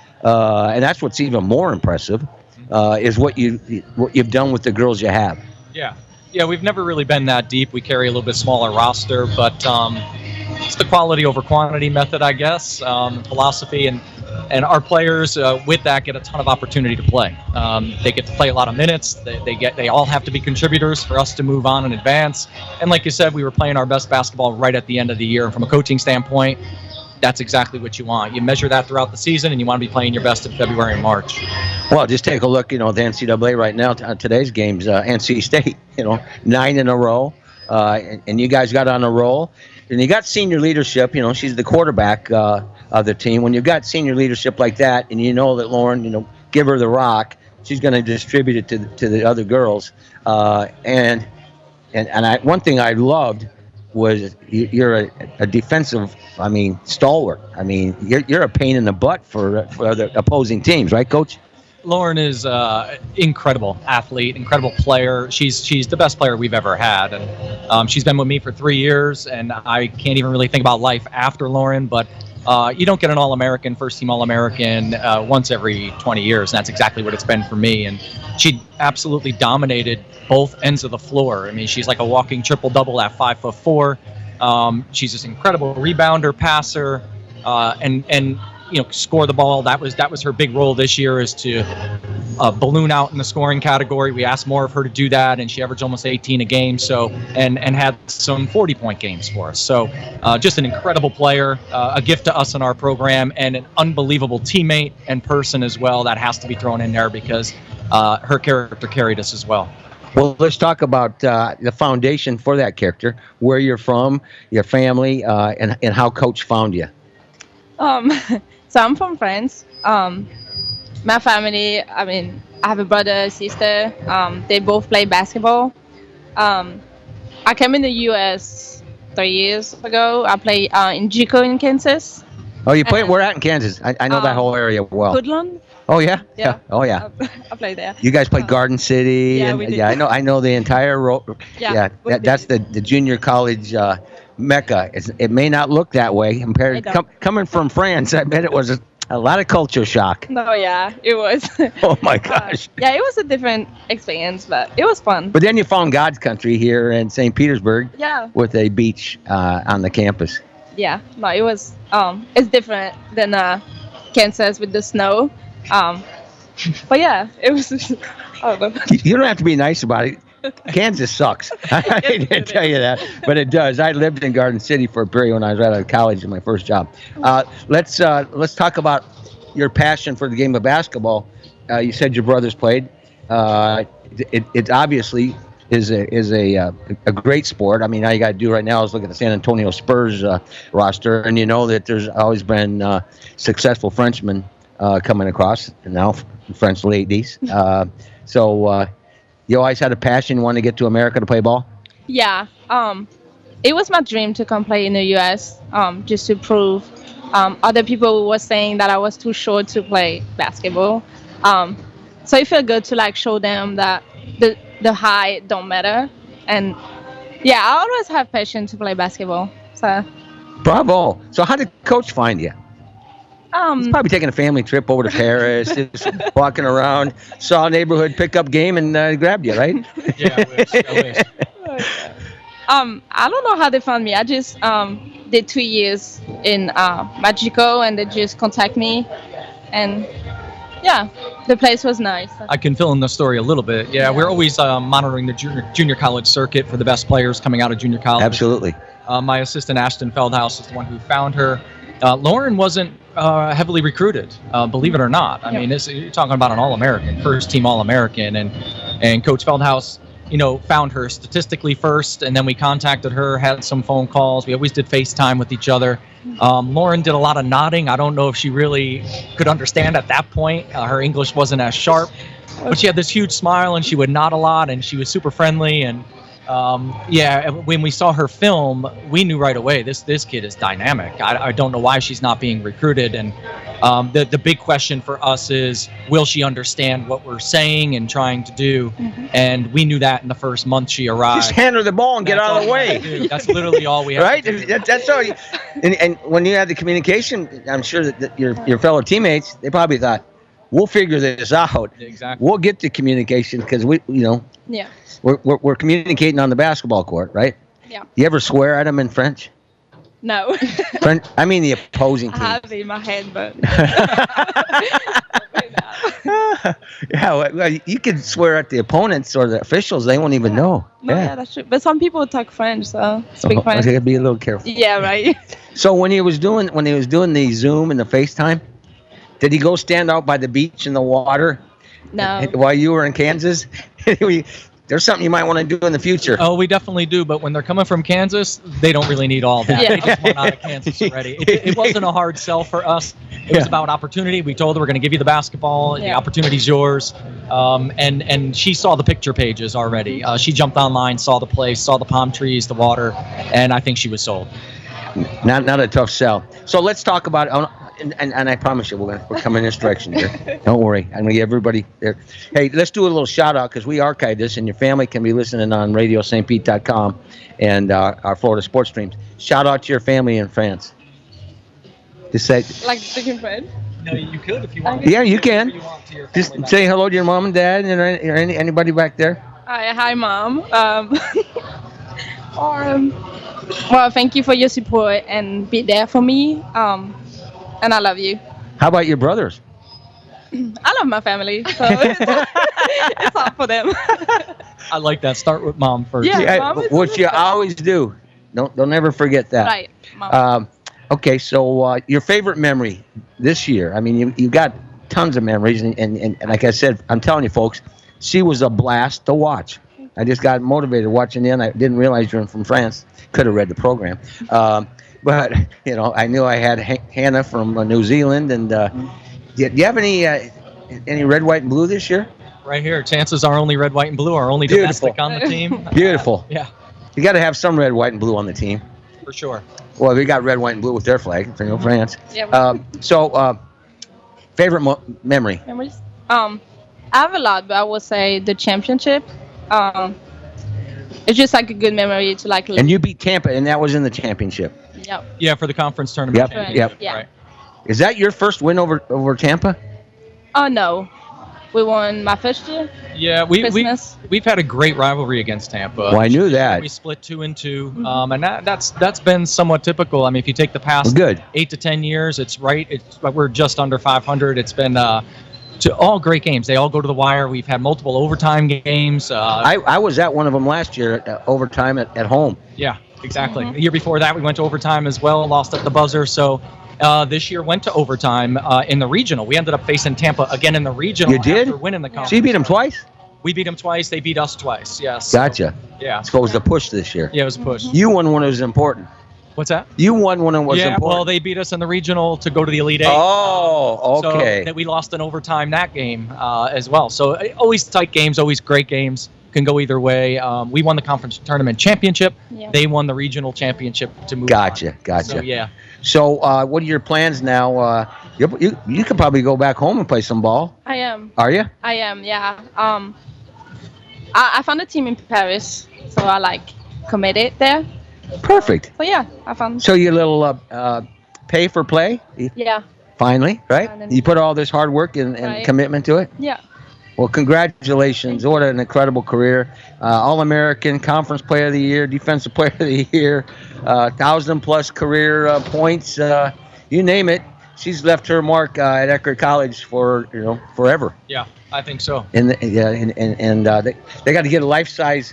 Speaker 3: uh, and that's what's even more impressive. Uh, is what you what you've done with the girls you have.
Speaker 13: Yeah. Yeah, we've never really been that deep. We carry a little bit smaller roster, but um, it's the quality over quantity method, I guess, um, philosophy, and and our players uh, with that get a ton of opportunity to play. Um, they get to play a lot of minutes. They, they get they all have to be contributors for us to move on and advance. And like you said, we were playing our best basketball right at the end of the year. And from a coaching standpoint, that's exactly what you want. You measure that throughout the season, and you want to be playing your best in February and March.
Speaker 3: Well, just take a look, you know, the N C double A right now, t- today's games, uh, N C State, you know, nine in a row, uh, and, and you guys got on a roll. And you got senior leadership, you know, she's the quarterback uh, of the team. When you've got senior leadership like that, and you know that Lauren, you know, give her the rock, she's going to distribute it to the, to the other girls. Uh, and and, and I, one thing I loved was you're a, a defensive, I mean, stalwart. I mean, you're you're a pain in the butt for for the opposing teams, right, Coach?
Speaker 13: Lauren is uh, incredible athlete, incredible player. She's she's the best player we've ever had, and um, she's been with me for three years. And I can't even really think about life after Lauren. But uh, you don't get an All-American, first-team All-American uh, once every twenty years, and that's exactly what it's been for me. And she absolutely dominated both ends of the floor. I mean, she's like a walking triple-double at five foot four. Um, she's this incredible rebounder, passer. uh, and and you know score the ball. That was that was her big role this year, is to uh, balloon out in the scoring category. We asked more of her to do that, and she averaged almost eighteen a game. So and and had some forty point games for us. So uh, just an incredible player, uh, a gift to us in our program, and an unbelievable teammate and person as well. That has to be thrown in there because uh, her character carried us as well.
Speaker 3: Well, let's talk about uh, the foundation for that character, where you're from, your family, uh, and, and how Coach found you.
Speaker 14: Um, so I'm from France. Um, my family, I mean, I have a brother, sister. Um, they both play basketball. Um, I came in the U S three years ago. I played uh, in Jico in Kansas.
Speaker 3: Oh, you played? Where at in Kansas? I, I know um, that whole area well.
Speaker 14: Woodland.
Speaker 3: Oh yeah,
Speaker 14: yeah.
Speaker 3: yeah. Oh yeah.
Speaker 14: I played there.
Speaker 3: You guys played Garden City,
Speaker 14: yeah,
Speaker 3: and
Speaker 14: we did.
Speaker 3: yeah, I know. I know the entire road.
Speaker 14: Yeah,
Speaker 3: yeah that, that's the, the junior college uh, mecca. It's, it may not look that way compared com, coming from France. I bet it was a, a lot of culture shock.
Speaker 14: No, yeah, it was.
Speaker 3: Oh my gosh.
Speaker 14: Uh, yeah, it was a different experience, but it was fun.
Speaker 3: But then you found God's country here in Saint Petersburg.
Speaker 14: Yeah.
Speaker 3: With a beach uh, on the campus.
Speaker 14: Yeah, no, it was. Um, it's different than uh, Kansas with the snow. Um, but yeah, it was. I don't know.
Speaker 3: You don't have to be nice about it. Kansas sucks. I didn't tell you that, but it does. I lived in Garden City for a period when I was right out of college in my first job. Uh, let's uh, let's talk about your passion for the game of basketball. Uh, you said your brothers played. Uh, it, it obviously is a is a uh, a great sport. I mean, all you got to do right now is look at the San Antonio Spurs uh, roster, and you know that there's always been uh, successful Frenchmen uh, coming across, and now French ladies. Uh, so uh, you always had a passion, want to get to America to play ball?
Speaker 14: Yeah. Um, it was my dream to come play in the U S Um, just to prove. Um, other people were saying that I was too short to play basketball. Um, so it felt good to like show them that the the height don't matter. And yeah, I always have passion to play basketball. So.
Speaker 3: Bravo. So how did Coach find you?
Speaker 14: Um,
Speaker 3: He's probably taking a family trip over to Paris, just walking around, saw a neighborhood pickup game, and uh, grabbed you, right?
Speaker 13: Yeah, I wish. I wish.
Speaker 14: um, I don't know how they found me. I just um, did two years in uh, Magico, and they just contact me, and yeah, the place was nice.
Speaker 13: I can fill in the story a little bit. Yeah, yeah. We're always uh, monitoring the junior, junior college circuit for the best players coming out of junior college.
Speaker 3: Absolutely.
Speaker 13: Uh, my assistant, Ashton Feldhouse, is the one who found her. Uh, Lauren wasn't uh, heavily recruited, uh, believe it or not. I yeah. mean, it's, you're talking about an All-American, first-team All-American, and and Coach Feldhouse, you know, found her statistically first, and then we contacted her, had some phone calls. We always did FaceTime with each other. Um, Lauren did a lot of nodding. I don't know if she really could understand at that point. Uh, her English wasn't as sharp, but she had this huge smile, and she would nod a lot, and she was super friendly, and Um, yeah, when we saw her film, we knew right away this this kid is dynamic. I, I don't know why she's not being recruited, and um, the the big question for us is, will she understand what we're saying and trying to do? Mm-hmm. And we knew that in the first month she arrived.
Speaker 3: Just hand her the ball and
Speaker 13: That's
Speaker 3: get out of the way.
Speaker 13: That's literally all we have.
Speaker 3: Right?
Speaker 13: To do.
Speaker 3: That, that's all. You, and, and when you had the communication, I'm sure that, that your your fellow teammates, they probably thought, we'll figure this out.
Speaker 13: Exactly.
Speaker 3: We'll get to communication because we, you know.
Speaker 14: Yeah.
Speaker 3: We're, we're we're communicating on the basketball court, right?
Speaker 14: Yeah.
Speaker 3: You ever swear at them in French?
Speaker 14: No.
Speaker 3: French, I mean the opposing team.
Speaker 14: I have it in my head, but.
Speaker 3: Yeah, well, you can swear at the opponents or the officials; they won't even
Speaker 14: yeah.
Speaker 3: know.
Speaker 14: No, yeah. yeah, that's true. But some people talk French, so speak
Speaker 3: oh,
Speaker 14: French.
Speaker 3: So you gotta be a little careful.
Speaker 14: Yeah, right.
Speaker 3: So when he was doing when he was doing the Zoom and the FaceTime, did he go stand out by the beach in the water?
Speaker 14: No.
Speaker 3: While you were in Kansas? There's something you might want to do in the future.
Speaker 13: Oh, we definitely do. But when they're coming from Kansas, they don't really need all that.
Speaker 14: Yeah.
Speaker 13: They just want out of Kansas already. It, it wasn't a hard sell for us. It
Speaker 3: Yeah.
Speaker 13: was about opportunity. We told her we're going to give you the basketball.
Speaker 14: Yeah.
Speaker 13: The opportunity's yours. Um, and, and she saw the picture pages already. Uh, she jumped online, saw the place, saw the palm trees, the water, and I think she was sold.
Speaker 3: Not not a tough sell. So let's talk about it. And, and, and I promise you, we're gonna, we're coming in this direction here. Don't worry. I'm gonna get everybody there. Hey, let's do a little shout out because we archive this, and your family can be listening on radio st pete dot com and uh, our Florida sports streams. Shout out to your family in France. Just say,
Speaker 14: Like speaking French.
Speaker 13: No, you could if you want.
Speaker 3: yeah, you can.
Speaker 13: You want to your
Speaker 3: Just
Speaker 13: family
Speaker 3: say hello to your mom and dad, and or any, anybody back there.
Speaker 14: Hi, hi, mom. Um, or, um, well, thank you for your support and be there for me. Um, and I love you.
Speaker 3: How about your brothers?
Speaker 14: I love my family, so it's, it's all for them.
Speaker 13: I like that. Start with mom first.
Speaker 14: Yeah,
Speaker 3: Yeah,
Speaker 14: mom is
Speaker 3: which you always do. Don't don't ever forget that.
Speaker 14: Right, mom.
Speaker 3: Um, okay, so uh, your favorite memory this year? I mean, you you got tons of memories, and, and, and, and like I said, I'm telling you, folks, she was a blast to watch. I just got motivated watching in. I didn't realize you were from France. Could have read the program, um, but you know, I knew I had H- Hannah from uh, New Zealand. And uh, do you have any uh, any red, white, and blue this year?
Speaker 13: Right here. Chances are only red, white, and blue. Our only
Speaker 3: Beautiful.
Speaker 13: domestic on the team.
Speaker 3: Beautiful.
Speaker 13: Uh, yeah,
Speaker 3: You got to have some red, white, and blue on the team.
Speaker 13: for sure.
Speaker 3: Well, we got red, white, and blue with their flag. You know, France.
Speaker 14: Yeah.
Speaker 3: Um, so, uh, favorite mo- memory?
Speaker 14: Memories? Um, I have a lot, but I would say the championship. Um, it's just like a good memory to like.
Speaker 3: And you beat Tampa, and that was in the championship.
Speaker 14: Yep.
Speaker 13: Yeah, for the conference tournament.
Speaker 3: Yep,
Speaker 13: championship.
Speaker 3: yep.
Speaker 14: Yeah.
Speaker 13: Right.
Speaker 3: Is that your first win over over Tampa?
Speaker 14: Oh no, we won my first year.
Speaker 13: Yeah, we, we,
Speaker 14: Christmas.
Speaker 13: we've had a great rivalry against Tampa.
Speaker 3: Well, I knew that.
Speaker 13: We split two and two, um, and that, that's that's been somewhat typical. I mean, if you take the past
Speaker 3: Well, good.
Speaker 13: eight to ten years, it's right. It's we're just under five hundred. It's been uh, to all great games. They all go to the wire. We've had multiple overtime games. Uh,
Speaker 3: I, I was at one of them last year, uh, overtime at, at home.
Speaker 13: yeah, exactly. The year before that, we went to overtime as well. Lost at the buzzer. So. Uh, this year went to overtime uh, in the regional. We ended up facing Tampa again in the regional.
Speaker 3: You did?
Speaker 13: After winning the conference.
Speaker 3: So you beat them twice?
Speaker 13: We beat them twice. They beat us twice. Yes.
Speaker 3: Gotcha.
Speaker 13: Yeah.
Speaker 3: So it was a push this year.
Speaker 13: Yeah, it was a push.
Speaker 3: You won when it was important.
Speaker 13: What's that?
Speaker 3: You won when it was
Speaker 13: yeah,
Speaker 3: important.
Speaker 13: well, they beat us in the regional to go to the Elite Eight.
Speaker 3: Oh,
Speaker 13: So
Speaker 3: okay.
Speaker 13: that we lost in overtime that game uh, as well. So uh, always tight games, always great games. Can go either way. Um, we won the conference tournament championship.
Speaker 14: Yeah.
Speaker 13: They won the regional championship to move
Speaker 3: Gotcha,
Speaker 13: on.
Speaker 3: gotcha.
Speaker 13: So, yeah.
Speaker 3: So uh, what are your plans now? Uh, you, you you could probably go back home and play some ball.
Speaker 14: I am.
Speaker 3: Are you?
Speaker 14: I am. Yeah. Um, I, I found a team in Paris, so I like committed there.
Speaker 3: Perfect.
Speaker 14: So yeah, I found.
Speaker 3: So you little uh, uh, pay for play?
Speaker 14: Yeah.
Speaker 3: Finally, right?
Speaker 14: Finally.
Speaker 3: You put all this hard work and, and
Speaker 14: Right.
Speaker 3: commitment to it?
Speaker 14: Yeah.
Speaker 3: Well, congratulations. What an incredible career. Uh, All-American, Conference Player of the Year, Defensive Player of the Year, uh, one thousand plus career uh, points, uh, you name it. She's left her mark uh, at Eckerd College for, you know, forever.
Speaker 13: Yeah, I think so.
Speaker 3: And the, yeah, and and, and uh, they, they got to get a life-size,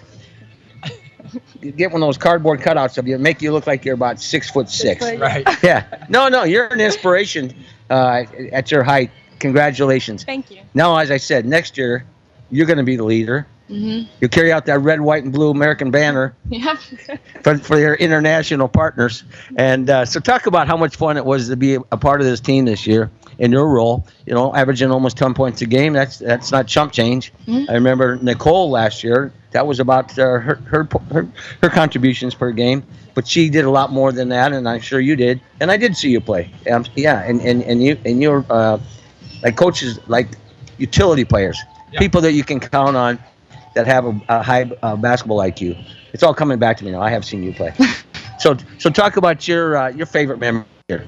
Speaker 3: get one of those cardboard cutouts of you, make you look like you're about six foot six.
Speaker 13: Right.
Speaker 3: Yeah. No, no, you're an inspiration uh, at your height. Congratulations.
Speaker 14: Thank you.
Speaker 3: Now, as I said, next year, you're going to be the leader.
Speaker 14: Mhm.
Speaker 3: You'll carry out that red, white, and blue American banner
Speaker 14: Yeah.
Speaker 3: for, for your international partners. And uh, so talk about how much fun it was to be a part of this team this year in your role, you know, averaging almost ten points a game. That's that's not chump change.
Speaker 14: Mhm.
Speaker 3: I remember Nicole last year. That was about uh, her, her her her contributions per game. But she did a lot more than that, and I'm sure you did. And I did see you play. Um, yeah, and, and, and you and you're uh, like coaches, like utility players,
Speaker 13: Yeah.
Speaker 3: people that you can count on that have a, a high uh, basketball I Q. It's all coming back to me now. I have seen you play. so so talk about your uh, your favorite memory here.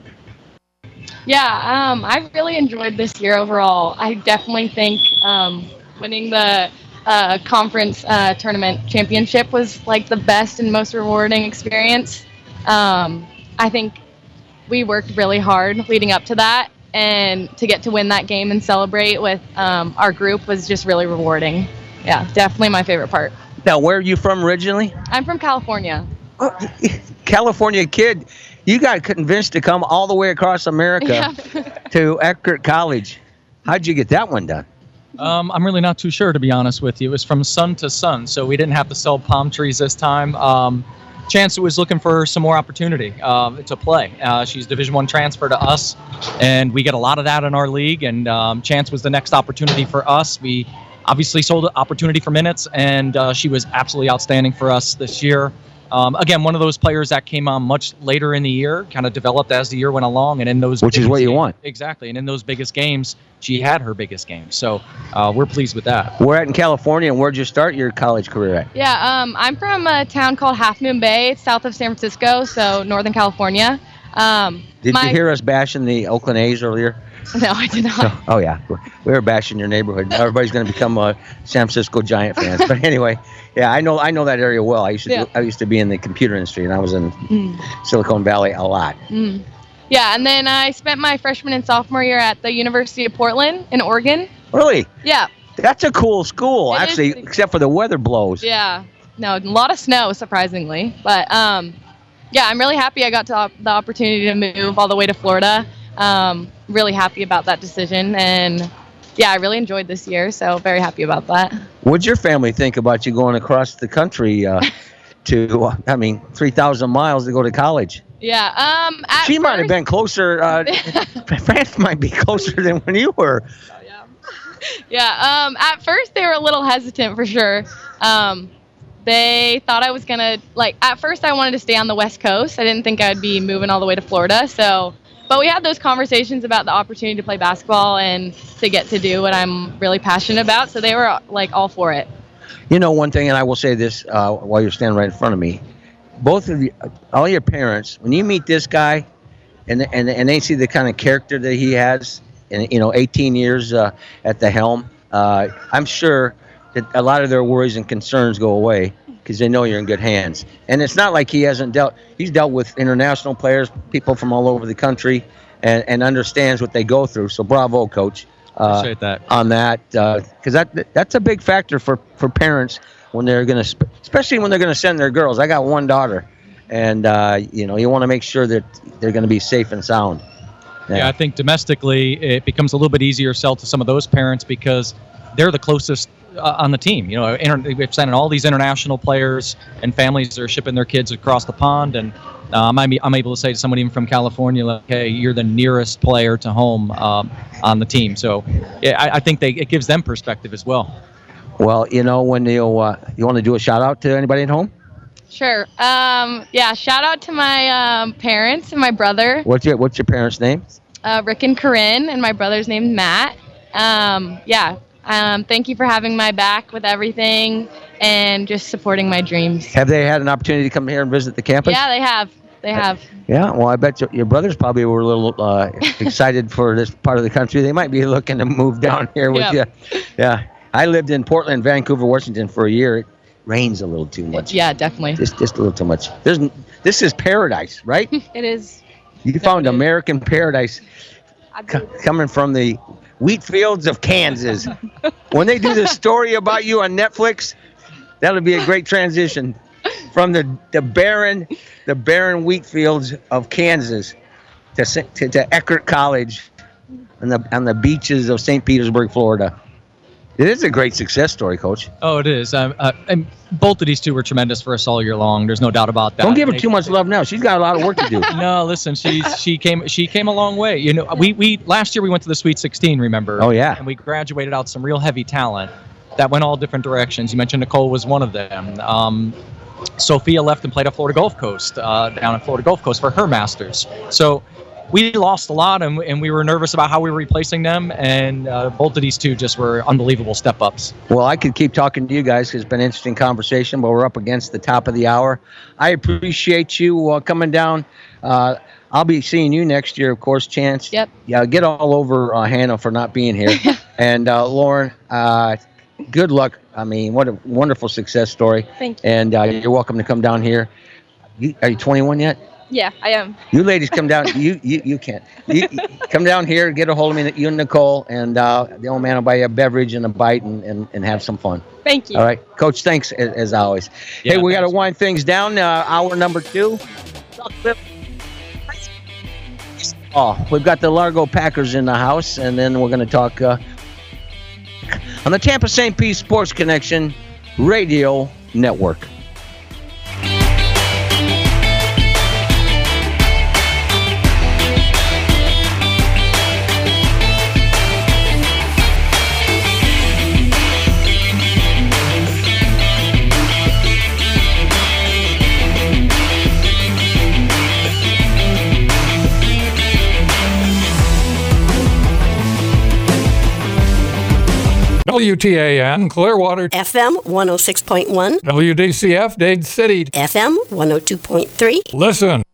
Speaker 15: Yeah, um, I really enjoyed this year overall. I definitely think um, winning the uh, conference uh, tournament championship was like the best and most rewarding experience. Um, I think we worked really hard leading up to that, and to get to win that game and celebrate with um, our group was just really rewarding. Yeah, definitely my favorite part.
Speaker 3: Now, where are you from originally?
Speaker 15: I'm from California.
Speaker 3: Oh, California kid. You got convinced to come all the way across America
Speaker 15: Yeah.
Speaker 3: to Eckerd College. How'd you get that one done?
Speaker 13: Um, I'm really not too sure, to be honest with you. It was from sun to sun, so we didn't have to sell palm trees this time. Um, Chance was looking for some more opportunity um, to play. Uh, she's Division One transfer to us, and we get a lot of that in our league. And um, Chance was the next opportunity for us. We obviously sold an opportunity for minutes, and uh, she was absolutely outstanding for us this year. Um, again, one of those players that came on much later in the year, kind of developed as the year went along, and in those
Speaker 3: Which is
Speaker 13: biggest
Speaker 3: what you
Speaker 13: games-
Speaker 3: want.
Speaker 13: Exactly, and in those biggest games, she had her biggest games. So uh, we're pleased with that.
Speaker 3: We're at in California, and where'd you start your college career at?
Speaker 15: Yeah, um, I'm from a town called Half Moon Bay. It's south of San Francisco, so Northern California. Um,
Speaker 3: Did
Speaker 15: my-
Speaker 3: you hear us bashing the Oakland A's earlier?
Speaker 15: No, I did not.
Speaker 3: No. Oh, yeah. We were bashing your neighborhood. Now everybody's going to become uh, San Francisco Giant fans. But anyway, yeah, I know I know that area well. I used to
Speaker 15: Yeah.
Speaker 3: do, I used to be in the computer industry, and I was in
Speaker 15: Mm,
Speaker 3: Silicon Valley a lot.
Speaker 15: mm. Yeah, and then I spent my freshman and sophomore year at the University of Portland in Oregon.
Speaker 3: Really?
Speaker 15: Yeah.
Speaker 3: That's a cool school,
Speaker 15: It
Speaker 3: actually,
Speaker 15: is.
Speaker 3: except for the weather blows.
Speaker 15: Yeah. No, a lot of snow, surprisingly. But, um, yeah, I'm really happy I got to op- the opportunity to move all the way to Florida. Um, really happy about that decision. And, yeah, I really enjoyed this year, so very happy about that.
Speaker 3: What'd your family think about you going across the country uh, to, uh, I mean, three thousand miles to go to college?
Speaker 15: Yeah. Um, at
Speaker 3: She might have
Speaker 15: first-
Speaker 3: been closer. Uh, France might be closer than when you were.
Speaker 15: Yeah, um, at first they were a little hesitant for sure. Um, they thought I was gonna, like, at first I wanted to stay on the West Coast. I didn't think I'd be moving all the way to Florida. So, but we had those conversations about the opportunity to play basketball and to get to do what I'm really passionate about. So they were, like, all for it.
Speaker 3: You know, one thing, and I will say this uh, while you're standing right in front of me. Both of you, all your parents, when you meet this guy and, and, and they see the kind of character that he has, and you know, eighteen years uh, at the helm, uh, I'm sure that a lot of their worries and concerns go away because they know you're in good hands. And it's not like he hasn't dealt. He's dealt with international players, people from all over the country, and, and understands what they go through. So bravo, Coach, uh,
Speaker 13: Appreciate that.
Speaker 3: on that, because that that's a big factor for, for parents when they're going to, especially when they're going to send their girls. I got one daughter, and uh, you know, you want to make sure that they're going to be safe and sound.
Speaker 13: Yeah, I think domestically it becomes a little bit easier to sell to some of those parents because they're the closest uh, on the team. You know, inter- we've sent in all these international players and families that are shipping their kids across the pond, and um, I'm, I'm able to say to someone even from California, like, hey, you're the nearest player to home um, on the team. So yeah, I, I think they, it gives them perspective as well.
Speaker 3: Well, you know, when you uh, you want to do a shout out to anybody at home?
Speaker 15: Sure. Um, yeah, shout out to my um, parents and my brother,
Speaker 3: What's your What's your parents' name?
Speaker 15: uh, Rick and Corinne, and my brother's name's Matt. Um, yeah. Um, thank you for having my back with everything and just supporting my dreams.
Speaker 3: Have they had an opportunity to come here and visit the campus?
Speaker 15: Yeah, they have. They have.
Speaker 3: Yeah, well, I bet you, your brothers probably were a little uh, excited for this part of the country. They might be looking to move down here with
Speaker 15: Yep.
Speaker 3: you. Yeah, I lived in Portland, Vancouver, Washington for a year. It rains a little too much.
Speaker 15: Yeah, definitely.
Speaker 3: Just, just a little too much. There's, this is paradise, right?
Speaker 15: It is.
Speaker 3: You found American paradise co- coming from the wheat fields of Kansas. When they do this story about you on Netflix, that'll be a great transition from the, the barren the barren wheat fields of Kansas to to, to Eckerd College on the on the beaches of Saint Petersburg, Florida. It is a great success story, Coach.
Speaker 13: Oh, it is. Um, uh, and both of these two were tremendous for us all year long. There's no doubt about that.
Speaker 3: Don't give her
Speaker 13: They-
Speaker 3: too much love now. She's got a lot of work to do.
Speaker 13: No, listen, she's she came she came a long way. You know, we we last year we went to the Sweet sixteen, remember?
Speaker 3: Oh, yeah.
Speaker 13: And we graduated out some real heavy talent that went all different directions. You mentioned Nicole was one of them. Um, Sophia left and played at Florida Gulf Coast, uh, down at Florida Gulf Coast for her masters. So we lost a lot, and, and we were nervous about how we were replacing them. And uh, both of these two just were unbelievable step ups.
Speaker 3: Well, I could keep talking to you guys 'cause it's been an interesting conversation, but we're up against the top of the hour. I appreciate you uh, coming down. Uh, I'll be seeing you next year, of course, Chance.
Speaker 15: Yep.
Speaker 3: Yeah, get all over uh, Hannah for not being here. And uh, Lauren, uh, good luck. I mean, what a wonderful success story.
Speaker 14: Thank you.
Speaker 3: And uh, you're welcome to come down here. You, are you twenty-one yet?
Speaker 14: Yeah, I am.
Speaker 3: You ladies come down. You you, you can't. You, you come down here, get a hold of me, you and Nicole, and uh, the old man will buy you a beverage and a bite and, and, and have some fun.
Speaker 14: Thank you.
Speaker 3: All right, Coach, thanks as, as always.
Speaker 13: Yeah,
Speaker 3: hey, we got to
Speaker 13: thanks.
Speaker 3: wind things down. Uh, hour number two. Oh, we've got the Largo Packers in the house, and then we're going to talk uh, on the Tampa Saint Pete Sports Connection Radio Network.
Speaker 16: W T A N, Clearwater.
Speaker 17: F M one oh six point one.
Speaker 16: W D C F, Dade City.
Speaker 17: F M one oh two point three.
Speaker 16: Listen.